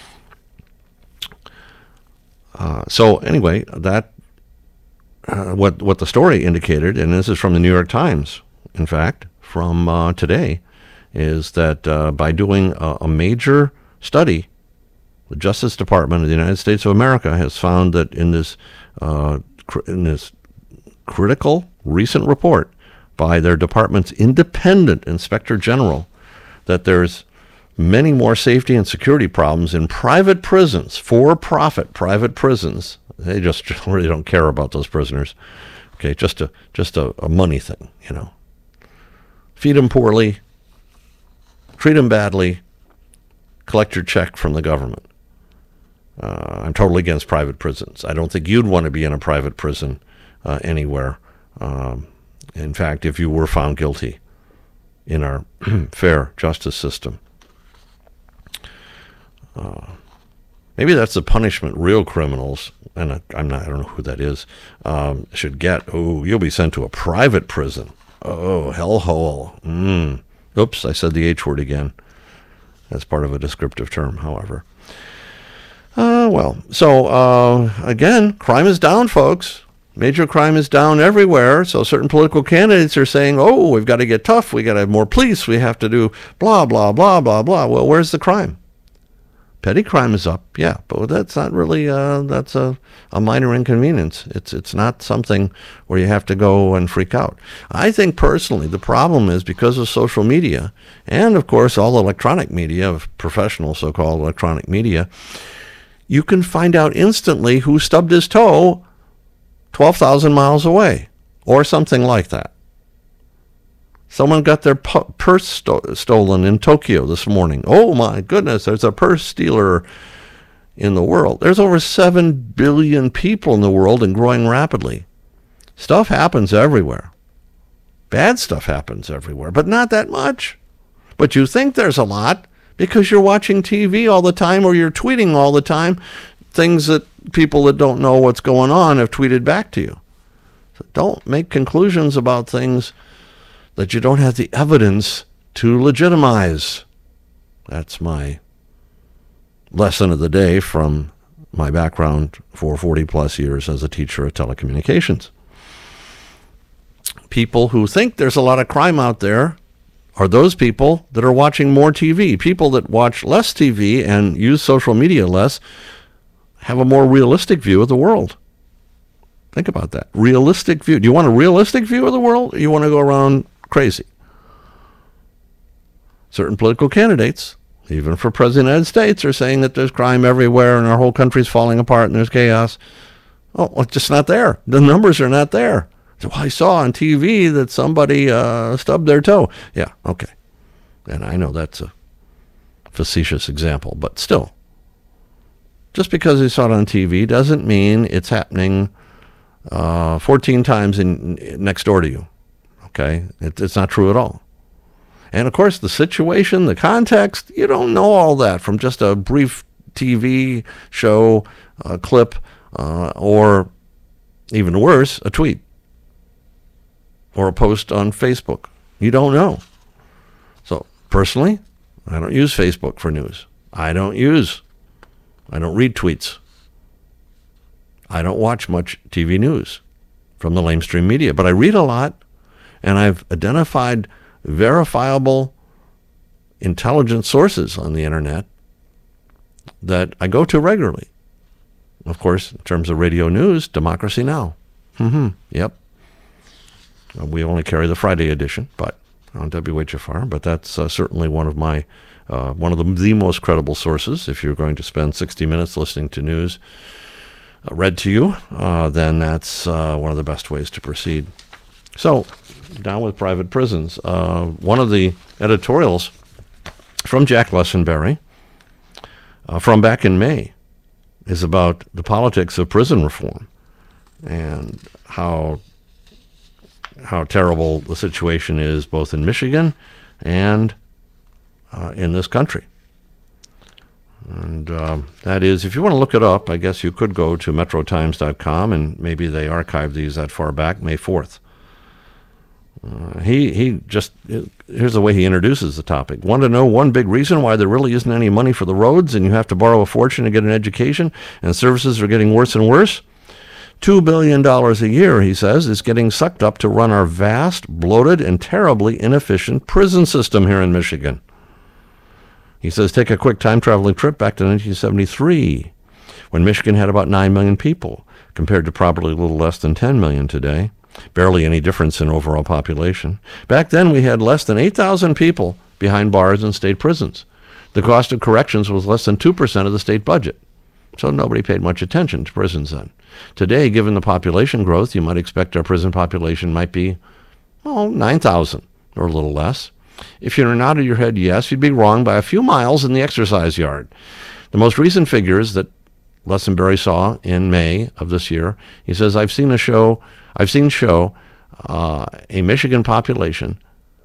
Uh, so anyway, that uh, what what the story indicated, and this is from the New York Times, in fact, from uh, today, is that uh, by doing a, a major study, the Justice Department of the United States of America has found that in this uh, in this critical recent report by their department's independent inspector general, that there's many more safety and security problems in private prisons, for-profit private prisons. They just really don't care about those prisoners. Okay, just a just a, a money thing, you know. Feed them poorly, treat them badly, collect your check from the government. Uh, I'm totally against private prisons. I don't think you'd want to be in a private prison uh, anywhere. Um, in fact, if you were found guilty in our fair justice system. Uh, maybe that's the punishment real criminals, and I, I'm not, I don't know who that is, um, should get. Oh, you'll be sent to a private prison. Oh, hellhole. Mm. Oops, I said the H word again. That's part of a descriptive term, however. Uh, well, so, uh, again, crime is down, folks. Major crime is down everywhere. So certain political candidates are saying, oh, we've got to get tough. We got to have more police. We have to do blah, blah, blah, blah, blah. Well, where's the crime? Petty crime is up, yeah, but that's not really, uh, that's a, a minor inconvenience. It's it's not something where you have to go and freak out. I think personally the problem is because of social media and, of course, all electronic media, of professional so-called electronic media, you can find out instantly who stubbed his toe twelve thousand miles away or something like that. Someone got their pu- purse sto- stolen in Tokyo this morning. Oh, my goodness, there's a purse stealer in the world. There's over seven billion people in the world and growing rapidly. Stuff happens everywhere. Bad stuff happens everywhere, but not that much. But you think there's a lot because you're watching T V all the time or you're tweeting all the time things that people that don't know what's going on have tweeted back to you. So don't make conclusions about things that you don't have the evidence to legitimize. That's my lesson of the day from my background for forty plus years as a teacher of telecommunications. People who think there's a lot of crime out there are those people that are watching more T V. People that watch less T V and use social media less have a more realistic view of the world. Think about that. Realistic view. Do you want a realistic view of the world, or you want to go around crazy? Certain political candidates, even for President of the United States, are saying that there's crime everywhere and our whole country's falling apart and there's chaos. Oh, well, it's just not there. The numbers are not there. So I saw on T V that somebody uh, stubbed their toe. Yeah, okay. And I know that's a facetious example, but still. Just because you saw it on T V doesn't mean it's happening uh, fourteen times in, next door to you. Okay? It, it's not true at all. And, of course, the situation, the context, you don't know all that from just a brief T V show, uh, clip, uh, or even worse, a tweet or a post on Facebook. You don't know. So, personally, I don't use Facebook for news. I don't use, I don't read tweets. I don't watch much T V news from the lamestream media, but I read a lot. And I've identified verifiable intelligent sources on the internet that I go to regularly. Of course, in terms of radio news, Democracy Now! Mm-hmm. Yep. Uh, we only carry the Friday edition, but on W H F R. But that's uh, certainly one of my uh, one of the, the most credible sources. If you're going to spend sixty minutes listening to news uh, read to you, uh, then that's uh, one of the best ways to proceed. So, down with private prisons. Uh, one of the editorials from Jack Lessenberry uh, from back in May is about the politics of prison reform and how how terrible the situation is both in Michigan and uh, in this country. And um, that is, if you want to look it up, I guess you could go to metro times dot com, and maybe they archived these that far back, May fourth. Uh, he he just, here's the way he introduces the topic. Want to know one big reason why there really isn't any money for the roads and you have to borrow a fortune to get an education and services are getting worse and worse? Two billion dollars a year, he says, is getting sucked up to run our vast, bloated, and terribly inefficient prison system here in Michigan. He says, take a quick time-traveling trip back to nineteen seventy-three, when Michigan had about nine million people, compared to probably a little less than ten million today. Barely any difference in overall population. Back then, we had less than eight thousand people behind bars in state prisons. The cost of corrections was less than two percent of the state budget. So nobody paid much attention to prisons then. Today, given the population growth, you might expect our prison population might be, oh, nine thousand or a little less. If you're nodding your head yes, you'd be wrong by a few miles in the exercise yard. The most recent figures that Lessenberry saw in May of this year, he says, I've seen a show, I've seen show uh, a Michigan population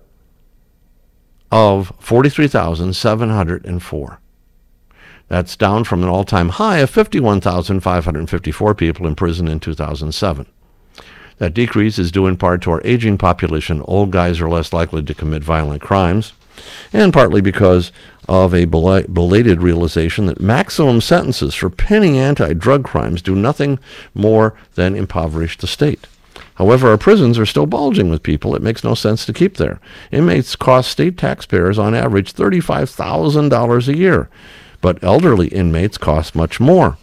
of forty-three thousand seven hundred four. That's down from an all-time high of fifty-one thousand five hundred fifty-four people in prison in two thousand seven. That decrease is due in part to our aging population. Old guys are less likely to commit violent crimes, and partly because of a bel- belated realization that maximum sentences for penny anti-drug crimes do nothing more than impoverish the state. However, our prisons are still bulging with people it makes no sense to keep there. Inmates cost state taxpayers on average thirty-five thousand dollars a year, but elderly inmates cost much more,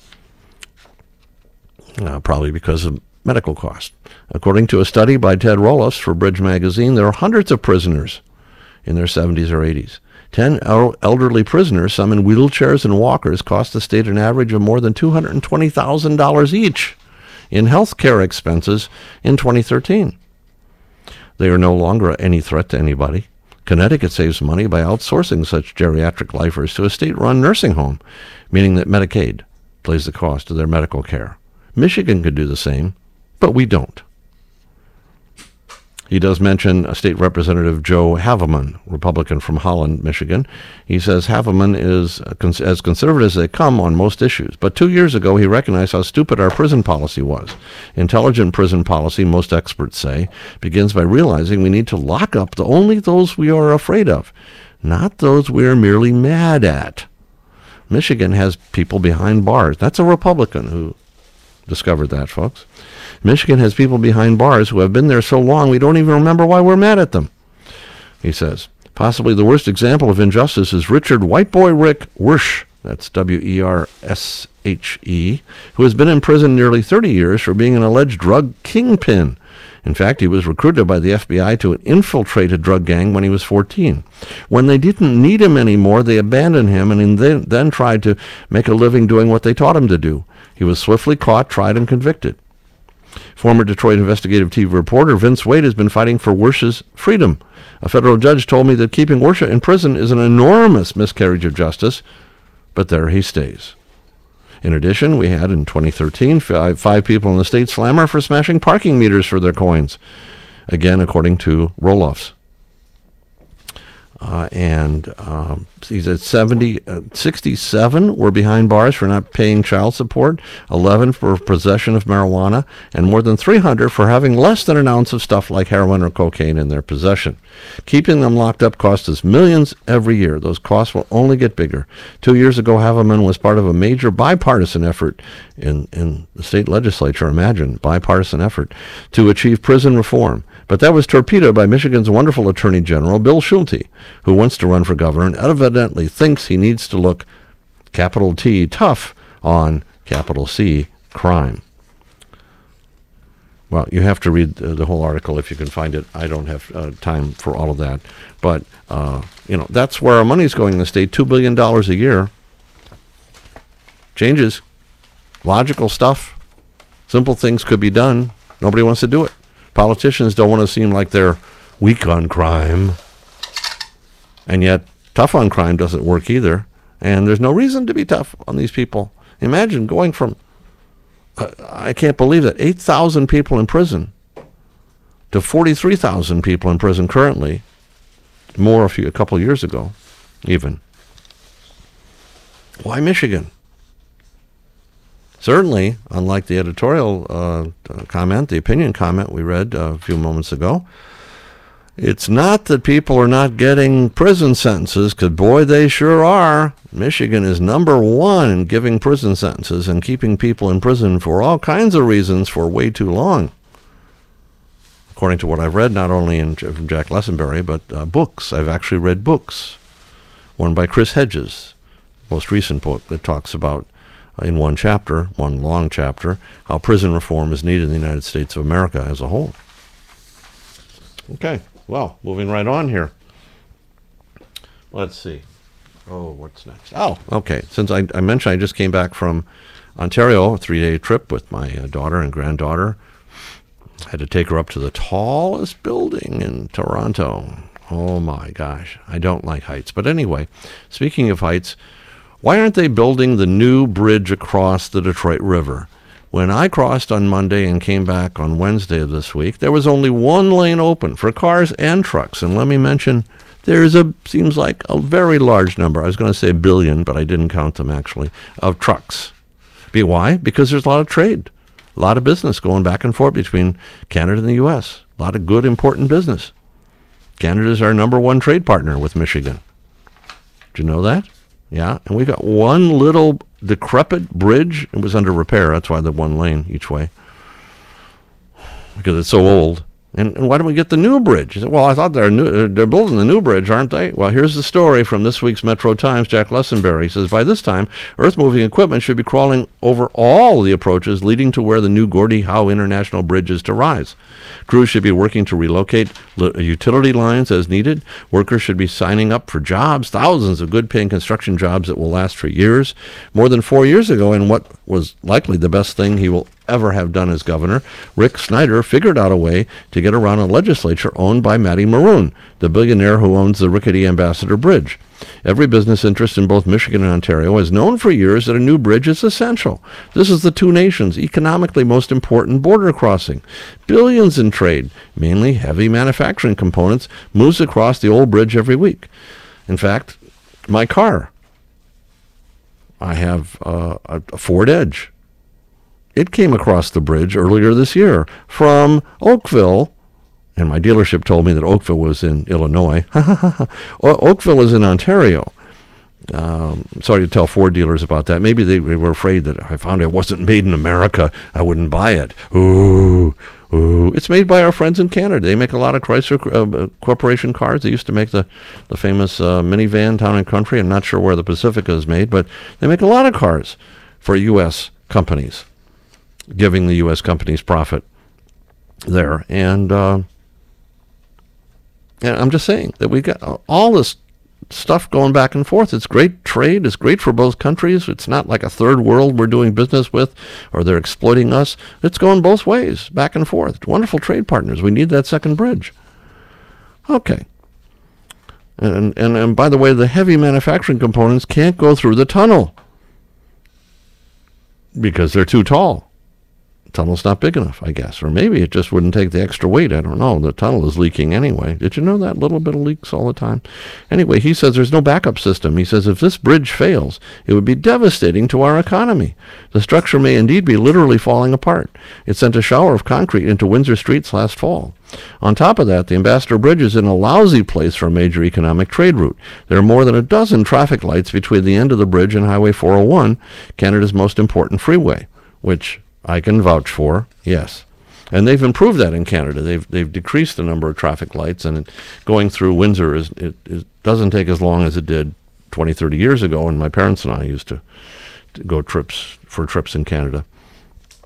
uh, probably because of medical costs. According to a study by Ted Roloffs for Bridge Magazine, there are hundreds of prisoners in their seventies or eighties. Ten el- elderly prisoners, some in wheelchairs and walkers, cost the state an average of more than two hundred twenty thousand dollars each in health care expenses in twenty thirteen. They are no longer any threat to anybody. Connecticut saves money by outsourcing such geriatric lifers to a state-run nursing home, meaning that Medicaid plays the cost of their medical care. Michigan could do the same, but we don't. He does mention a State Representative Joe Haveman, Republican from Holland, Michigan. He says Haveman is as conservative as they come on most issues. But two years ago, he recognized how stupid our prison policy was. Intelligent prison policy, most experts say, begins by realizing we need to lock up the only those we are afraid of, not those we are merely mad at. Michigan has people behind bars. That's a Republican who discovered that, folks. Michigan has people behind bars who have been there so long we don't even remember why we're mad at them, he says. Possibly the worst example of injustice is Richard White Boy Rick Wersch, that's W E R S H E, who has been in prison nearly thirty years for being an alleged drug kingpin. In fact, he was recruited by the F B I to infiltrate a drug gang when he was fourteen. When they didn't need him anymore, they abandoned him and then, then tried to make a living doing what they taught him to do. He was swiftly caught, tried, and convicted. Former Detroit investigative T V reporter Vince Wade has been fighting for Wersch's freedom. A federal judge told me that keeping Wersch in prison is an enormous miscarriage of justice, but there he stays. In addition, we had in twenty thirteen five, five people in the state slammer for smashing parking meters for their coins, again according to Roloffs. Uh, and um, he's at seventy, uh, sixty-seven were behind bars for not paying child support, eleven for possession of marijuana, and more than three hundred for having less than an ounce of stuff like heroin or cocaine in their possession. Keeping them locked up costs us millions every year. Those costs will only get bigger. Two years ago, Haveman was part of a major bipartisan effort in, in the state legislature, imagine, bipartisan effort, to achieve prison reform. But that was torpedoed by Michigan's wonderful Attorney General, Bill Schulte, who wants to run for governor and evidently thinks he needs to look, capital T, tough on capital C, crime. Well, you have to read uh, the whole article if you can find it. I don't have uh, time for all of that. But, uh, you know, that's where our money's going in the state, two billion dollars a year. Changes. Logical stuff. Simple things could be done. Nobody wants to do it. Politicians don't want to seem like they're weak on crime. And yet, tough on crime doesn't work either. And there's no reason to be tough on these people. Imagine going from, uh, I can't believe that, eight thousand people in prison to forty-three thousand people in prison currently. More a few, a couple of years ago, even. Why Michigan? Certainly, unlike the editorial uh, comment, the opinion comment we read uh, a few moments ago, it's not that people are not getting prison sentences, because boy, they sure are. Michigan is number one in giving prison sentences and keeping people in prison for all kinds of reasons for way too long. According to what I've read, not only in, from Jack Lessenberry, but uh, books. I've actually read books. One by Chris Hedges, most recent book that talks about, uh, in one chapter, one long chapter, how prison reform is needed in the United States of America as a whole. Okay, well, moving right on here. Let's see. Oh, what's next? Oh, okay. Since I, I mentioned I just came back from Ontario, a three-day trip with my uh, daughter and granddaughter. I had to take her up to the tallest building in Toronto. Oh my gosh, I don't like heights. But anyway, speaking of heights, why aren't they building the new bridge across the Detroit River? When I crossed on Monday and came back on Wednesday of this week, there was only one lane open for cars and trucks. And let me mention, there's a, seems like a very large number, I was going to say a billion, but I didn't count them actually, of trucks. Be why? Because there's a lot of trade. A lot of business going back and forth between Canada and the U S. A lot of good, important business. Canada is our number one trade partner with Michigan. Did you know that? Yeah. And we got one little decrepit bridge. It was under repair. That's why the one lane each way. Because it's so old. And, and why don't we get the new bridge? He said, well, I thought they're new, they're building the new bridge, aren't they? Well, here's the story from this week's Metro Times. Jack Lessenberry he says, by this time, earth-moving equipment should be crawling over all the approaches leading to where the new Gordie Howe International Bridge is to rise. Crews should be working to relocate utility lines as needed. Workers should be signing up for jobs, thousands of good-paying construction jobs that will last for years. More than four years ago, in what was likely the best thing he will ever have done as governor, Rick Snyder figured out a way to get around a legislature owned by Matty Maroon, the billionaire who owns the rickety Ambassador Bridge. Every business interest in both Michigan and Ontario has known for years that a new bridge is essential. This is the two nations' economically most important border crossing. Billions in trade, mainly heavy manufacturing components, moves across the old bridge every week. In fact, my car, I have uh, a Ford Edge. It came across the bridge earlier this year from Oakville, and my dealership told me that Oakville was in Illinois. Oakville is in Ontario. Um, sorry to tell Ford dealers about that. Maybe they were afraid that if I found it wasn't made in America, I wouldn't buy it. Ooh, ooh. It's made by our friends in Canada. They make a lot of Chrysler uh, Corporation cars. They used to make the, the famous uh, minivan Town and Country. I'm not sure where the Pacifica is made, but they make a lot of cars for U S companies, giving the U S companies profit there. And, uh, and I'm just saying that we got all this stuff going back and forth. It's great trade. It's great for both countries. It's not like a third world we're doing business with or they're exploiting us. It's going both ways, back and forth. Wonderful trade partners. We need that second bridge. Okay. And, and, and by the way, the heavy manufacturing components can't go through the tunnel because they're too tall. Tunnel's not big enough, I guess. Or maybe it just wouldn't take the extra weight. I don't know. The tunnel is leaking anyway. Did you know that? Little bit of leaks all the time. Anyway, he says there's no backup system. He says if this bridge fails, it would be devastating to our economy. The structure may indeed be literally falling apart. It sent a shower of concrete into Windsor streets last fall. On top of that, the Ambassador Bridge is in a lousy place for a major economic trade route. There are more than a dozen traffic lights between the end of the bridge and Highway four oh one, Canada's most important freeway, which I can vouch for, yes. And they've improved that in Canada. They've they've decreased the number of traffic lights, and it, going through Windsor is it, it doesn't take as long as it did twenty, thirty years ago when my parents and I used to, to go trips for trips in Canada.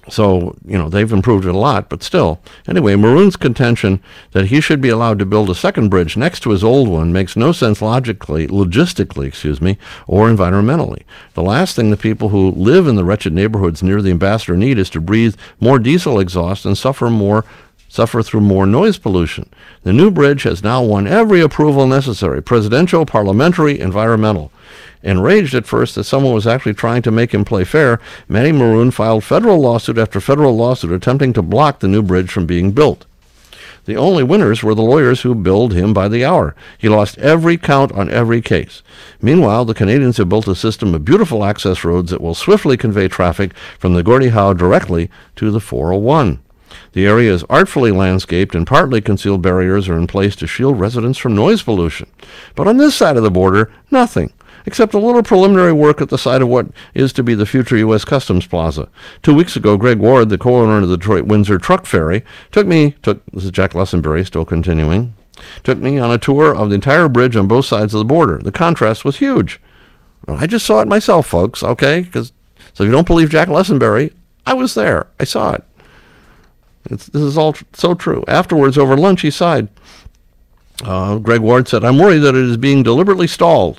So, you know, they've improved it a lot, but still. Anyway, Maroon's contention that he should be allowed to build a second bridge next to his old one makes no sense logically, logistically, excuse me, or environmentally. The last thing the people who live in the wretched neighborhoods near the Ambassador need is to breathe more diesel exhaust and suffer more suffer through more noise pollution. The new bridge has now won every approval necessary, presidential, parliamentary, environmental. Enraged at first that someone was actually trying to make him play fair, Matty Maroon filed federal lawsuit after federal lawsuit attempting to block the new bridge from being built. The only winners were the lawyers who billed him by the hour. He lost every count on every case. Meanwhile, the Canadians have built a system of beautiful access roads that will swiftly convey traffic from the Gordie Howe directly to the four oh one. The area is artfully landscaped and partly concealed barriers are in place to shield residents from noise pollution. But on this side of the border, nothing, except a little preliminary work at the site of what is to be the future U S Customs Plaza. Two weeks ago, Greg Ward, the co-owner of the Detroit-Windsor Truck Ferry, took me, took, this is Jack Lessenberry, still continuing, took me on a tour of the entire bridge on both sides of the border. The contrast was huge. Well, I just saw it myself, folks, okay? Because so if you don't believe Jack Lessenberry, I was there. I saw it. It's, this is all tr- so true. Afterwards, over lunch, he sighed. Uh, Greg Ward said, "I'm worried that it is being deliberately stalled."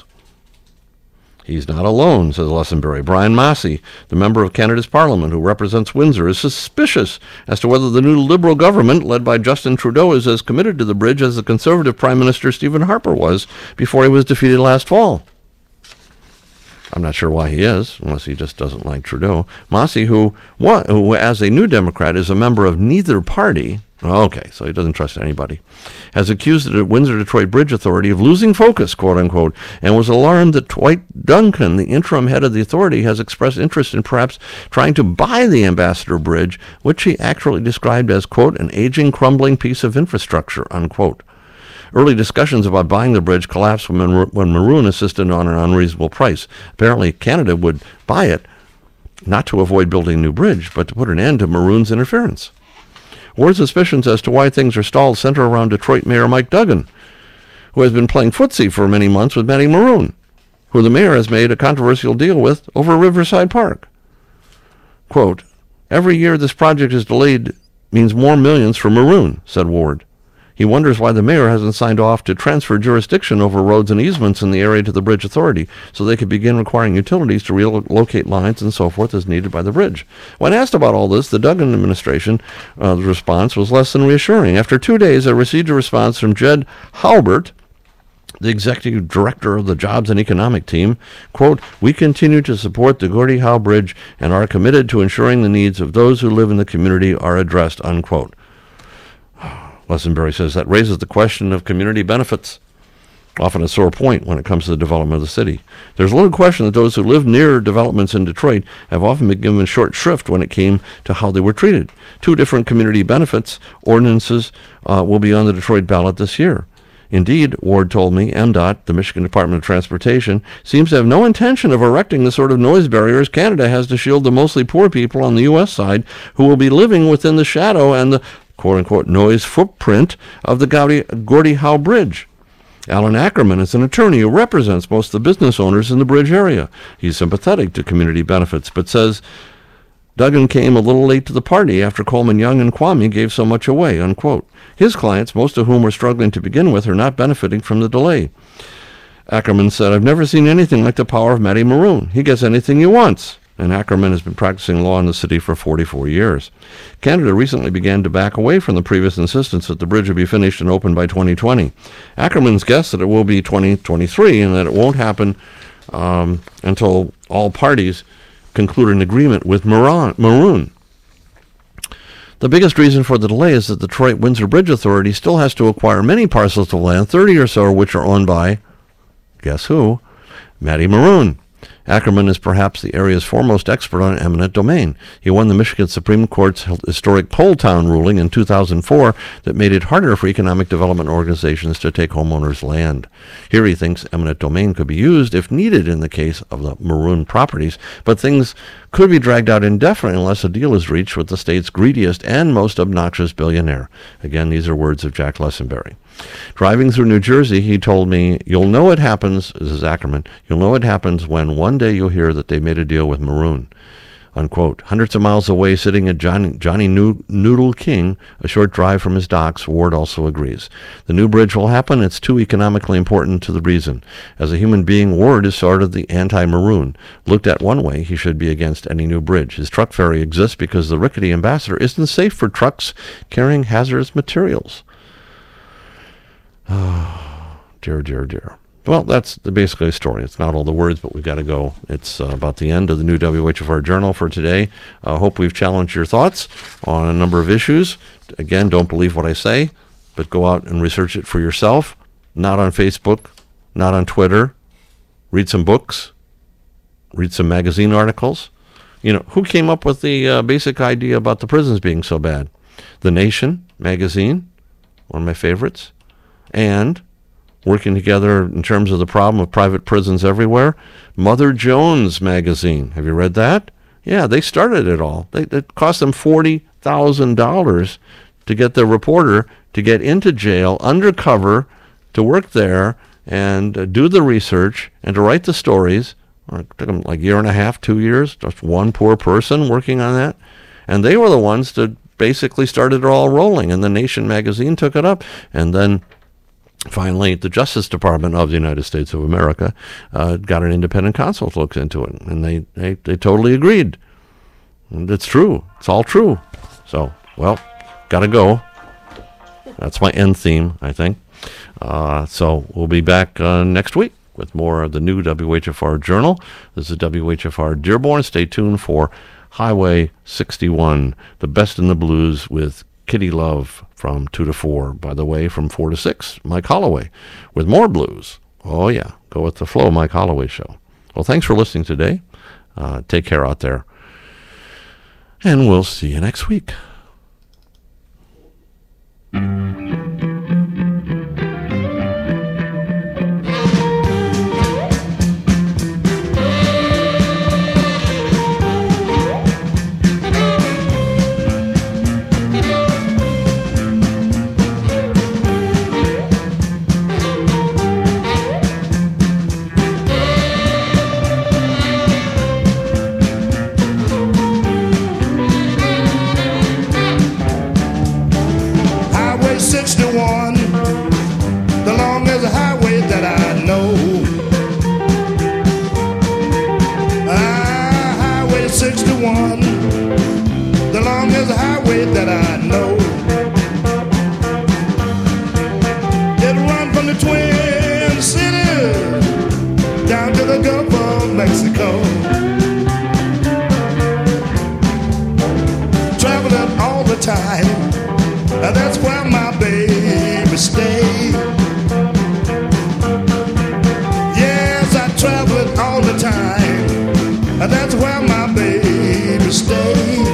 He's not alone, says Lessenberry. Brian Massey, the member of Canada's Parliament who represents Windsor, is suspicious as to whether the new Liberal government, led by Justin Trudeau, is as committed to the bridge as the Conservative Prime Minister Stephen Harper was before he was defeated last fall. I'm not sure why he is, unless he just doesn't like Trudeau. Massey, who, who as a New Democrat, is a member of neither party, okay, so he doesn't trust anybody, has accused the Windsor-Detroit Bridge Authority of losing focus, quote-unquote, and was alarmed that Dwight Duncan, the interim head of the authority, has expressed interest in perhaps trying to buy the Ambassador Bridge, which he actually described as, quote, an aging, crumbling piece of infrastructure, unquote. Early discussions about buying the bridge collapsed when, when Maroon insisted on an unreasonable price. Apparently, Canada would buy it, not to avoid building a new bridge, but to put an end to Maroon's interference. Ward's suspicions as to why things are stalled center around Detroit Mayor Mike Duggan, who has been playing footsie for many months with Matty Maroon, who the mayor has made a controversial deal with over Riverside Park. Quote, every year this project is delayed means more millions for Maroon, said Ward. He wonders why the mayor hasn't signed off to transfer jurisdiction over roads and easements in the area to the Bridge Authority so they could begin requiring utilities to relocate lines and so forth as needed by the bridge. When asked about all this, the Duggan administration uh, the response was less than reassuring. After two days, I received a response from Jed Halbert, the executive director of the Jobs and Economic Team, quote, we continue to support the Gordie Howe Bridge and are committed to ensuring the needs of those who live in the community are addressed, unquote. Lessenberry says that raises the question of community benefits, often a sore point when it comes to the development of the city. There's little question that those who live near developments in Detroit have often been given short shrift when it came to how they were treated. Two different community benefits ordinances uh, will be on the Detroit ballot this year. Indeed, Ward told me, M DOT, the Michigan Department of Transportation, seems to have no intention of erecting the sort of noise barriers Canada has to shield the mostly poor people on the U S side who will be living within the shadow and the quote-unquote noise footprint of the Gordie, Gordie Howe Bridge. Alan Ackerman is an attorney who represents most of the business owners in the bridge area. He's sympathetic to community benefits, but says Duggan came a little late to the party after Coleman Young and Kwame gave so much away, unquote. His clients, most of whom were struggling to begin with, are not benefiting from the delay. Ackerman said, I've never seen anything like the power of Matty Maroon. He gets anything he wants. And Ackerman has been practicing law in the city for forty-four years. Canada recently began to back away from the previous insistence that the bridge would be finished and open by twenty twenty. Ackerman's guessed that it will be twenty twenty-three and that it won't happen um, until all parties conclude an agreement with Maroon. The biggest reason for the delay is that the Detroit-Windsor Bridge Authority still has to acquire many parcels of land, thirty or so, which are owned by, guess who, Matty Maroon. Ackerman is perhaps the area's foremost expert on eminent domain. He won the Michigan Supreme Court's historic Poll Town ruling in two thousand four that made it harder for economic development organizations to take homeowners' land. Here he thinks eminent domain could be used if needed in the case of the Maroon properties, but things could be dragged out indefinitely unless a deal is reached with the state's greediest and most obnoxious billionaire. Again, these are words of Jack Lessenberry. Driving through New Jersey, he told me, you'll know it happens, this is Ackerman, you'll know it happens when one day you'll hear that they made a deal with Maroon. unquote. Hundreds of miles away, sitting at Johnny, Johnny Noodle King, a short drive from his docks, Ward also agrees. The new bridge will happen. It's too economically important to the reason. As a human being, Ward is sort of the anti-maroon. Looked at one way, he should be against any new bridge. His truck ferry exists because the rickety Ambassador isn't safe for trucks carrying hazardous materials. Oh, dear, dear, dear. Well, that's the basically a story. It's not all the words, but we've got to go. It's uh, about the end of the new W H F R Journal for today. I uh, hope we've challenged your thoughts on a number of issues. Again, don't believe what I say, but go out and research it for yourself. Not on Facebook, not on Twitter. Read some books. Read some magazine articles. You know, who came up with the uh, basic idea about the prisons being so bad? The Nation magazine, one of my favorites, and working together in terms of the problem of private prisons everywhere, Mother Jones magazine. Have you read that? Yeah, they started it all. They, it cost them forty thousand dollars to get the reporter to get into jail undercover, to work there and uh, do the research and to write the stories. It took them like a year and a half, two years, just one poor person working on that. And they were the ones that basically started it all rolling, and the Nation magazine took it up. And then finally, the Justice Department of the United States of America uh, got an independent counsel to look into it, and they, they, they totally agreed. And it's true. It's all true. So, well, got to go. That's my end theme, I think. Uh, so we'll be back uh, next week with more of the new W H F R Journal. This is W H F R Dearborn. Stay tuned for Highway sixty-one, the best in the blues with Kitty Love from two to four. By the way, from four to six, Mike Holloway with more blues. Oh, yeah. Go with the flow, Mike Holloway Show. Well, thanks for listening today. Uh, take care out there. And we'll see you next week. sixty-one, the longest highway that I know. Ah, Highway sixty-one, the longest highway that I know. It runs from the Twin Cities down to the Gulf of Mexico. Traveling all the time. That's where my baby stayed. Yes, I traveled all the time. That's where my baby stayed.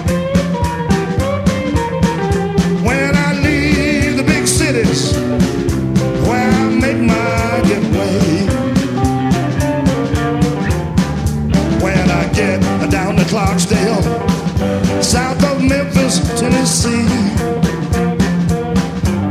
When I leave the big cities, where I make my getaway. When I get down to Clarksdale,